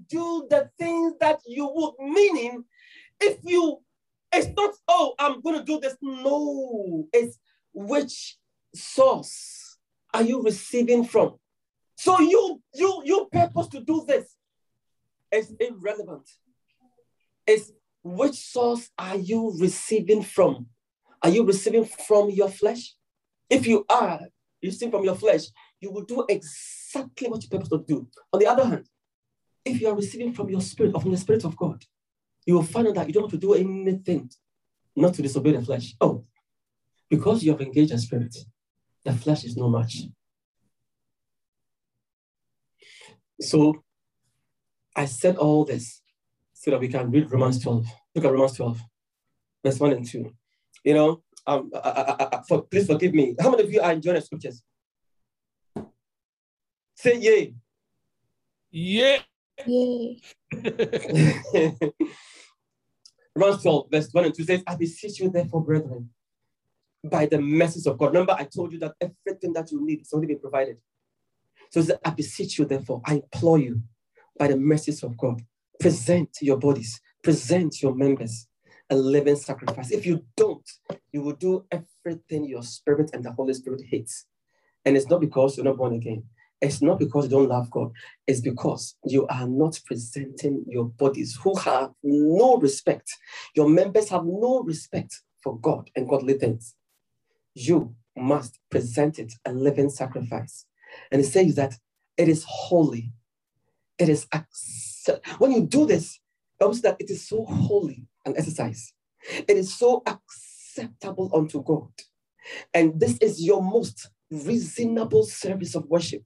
do the things that you would. Meaning, it's not, oh, I'm going to do this. No, it's which source are you receiving from? So you purpose to do this. It's irrelevant. It's which source are you receiving from? Are you receiving from your flesh? If you are receiving from your flesh, you will do exactly what you purpose to do. On the other hand, if you are receiving from your spirit or from the Spirit of God, you will find out that you don't have to do anything not to disobey the flesh. Oh, because you have engaged the Spirit, the flesh is no match. So I said all this so that we can read Romans 12. Look at Romans 12, verse 1 and 2. You know, please forgive me. How many of you are enjoying the scriptures? Say yay. Yeah. Yay. Romans 12, verse 1 and 2 says, I beseech you therefore, brethren, by the mercies of God. Remember, I told you that everything that you need is already been provided. So it says, I beseech you therefore, I implore you, by the mercies of God, present your bodies, present your members, a living sacrifice. If you don't, you will do everything your spirit and the Holy Spirit hates. And it's not because you're not born again. It's not because you don't love God. It's because you are not presenting your bodies, who have no respect. Your members have no respect for God and godly things. You must present it a living sacrifice. And it says that it is holy. It is when you do this, it that it is so holy an exercise. It is so acceptable unto God. And this is your most reasonable service of worship.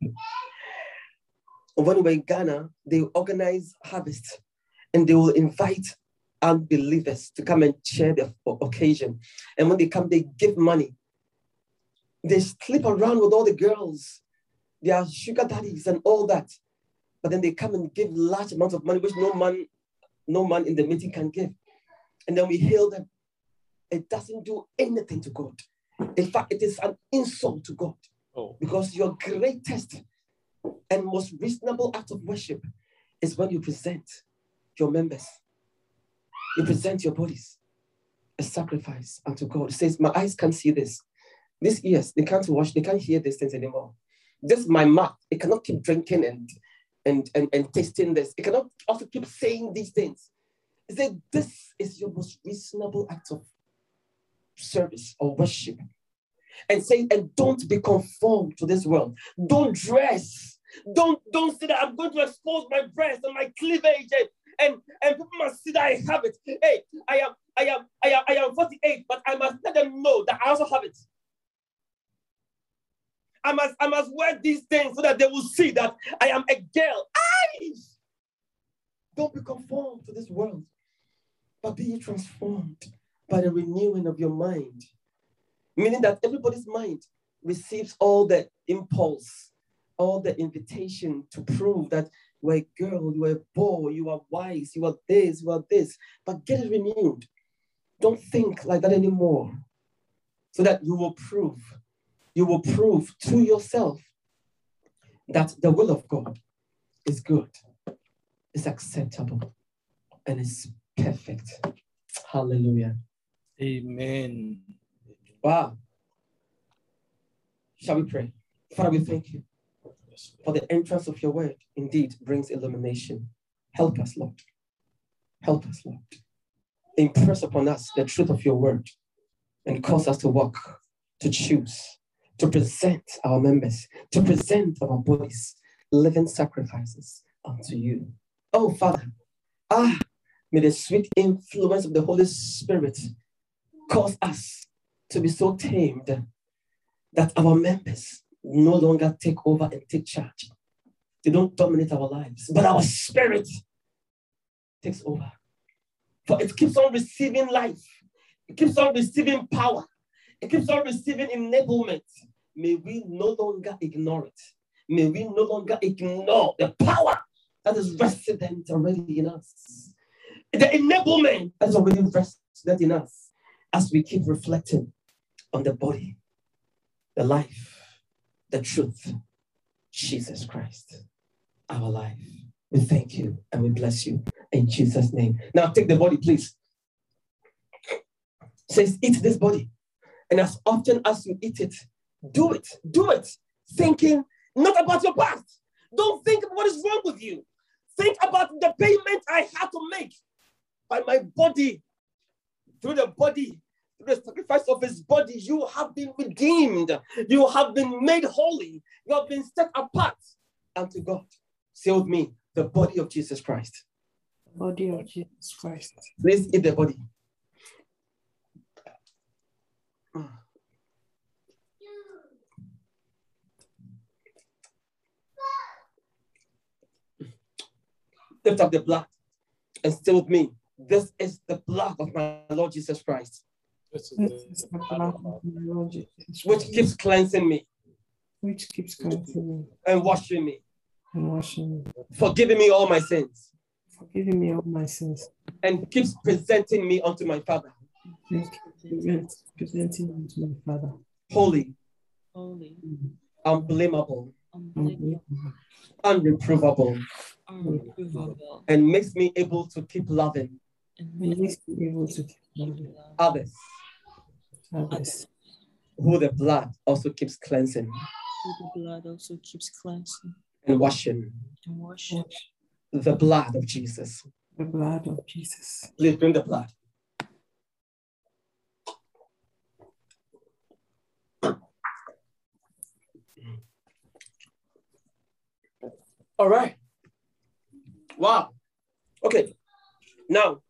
When we were in Ghana, they organize harvest and they will invite unbelievers to come and share the occasion. And when they come, they give money. They sleep around with all the girls. They are sugar daddies and all that. But then they come and give large amounts of money, which no man in the meeting can give. And then we hail them. It doesn't do anything to God. In fact, it is an insult to God. Oh. Because your greatest and most reasonable act of worship is when you present your members. You present your bodies, a sacrifice unto God. It says, my eyes can't see this. These ears, they can't watch, they can't hear these things anymore. This my mouth, it cannot keep drinking and tasting this. It cannot also keep saying these things. It said, this is your most reasonable act of service or worship. And say, and don't be conformed to this world. Don't dress. Don't say that I'm going to expose my breast and my cleavage and people must see that I have it. Hey, I am 48, but I must let them know that I also have it. I must wear these things so that they will see that I am a girl. Don't be conformed to this world, but be transformed by the renewing of your mind. Meaning that everybody's mind receives all the impulse, all the invitation to prove that you are a girl, you are a boy, you are wise, you are this, but get it renewed. Don't think like that anymore, so that you will prove to yourself that the will of God is good, is acceptable, and is perfect. Hallelujah. Amen. Wow. Shall we pray? Father, we thank you for the entrance of your word. Indeed brings illumination. Help us, Lord. Help us, Lord. Impress upon us the truth of your word and cause us to walk, to choose, to present our members, to present our bodies, living sacrifices unto you. Oh, Father, may the sweet influence of the Holy Spirit cause us to be so tamed that our members no longer take over and take charge. They don't dominate our lives, but our spirit takes over. For it keeps on receiving life. It keeps on receiving power. It keeps on receiving enablement. May we no longer ignore it. May we no longer ignore the power that is resident already in us. The enablement that is already resident in us as we keep reflecting on the body, the life, the truth, Jesus Christ, our life. We thank you and we bless you in Jesus' name. Now take the body, please. It says, eat this body. And as often as you eat it, do it. Do it. Thinking not about your past. Don't think about what is wrong with you. Think about the payment I had to make by my body. Through the body, through the sacrifice of his body, you have been redeemed. You have been made holy. You have been set apart unto God. Say with me, the body of Jesus Christ. The body of Jesus Christ. Please eat the body. Lift up the blood and stay with me. This is the blood of my Lord Jesus Christ, This is the blood of my Lord Jesus Christ, which keeps cleansing me which keeps cleansing me and washing me, and washing me, forgiving me all my sins, forgiving me all my sins, and keeps presenting me unto my Father, and presenting me to my Father. holy, Holy, unblameable, unblameable, unreprovable, unreprovable, and makes me able to keep loving and He makes me able to keep loving others, others, who the blood also keeps cleansing who the blood also keeps cleansing and washing. and washing. The blood of Jesus. the blood of Jesus. Please bring the blood. All right. Wow. Okay. Now.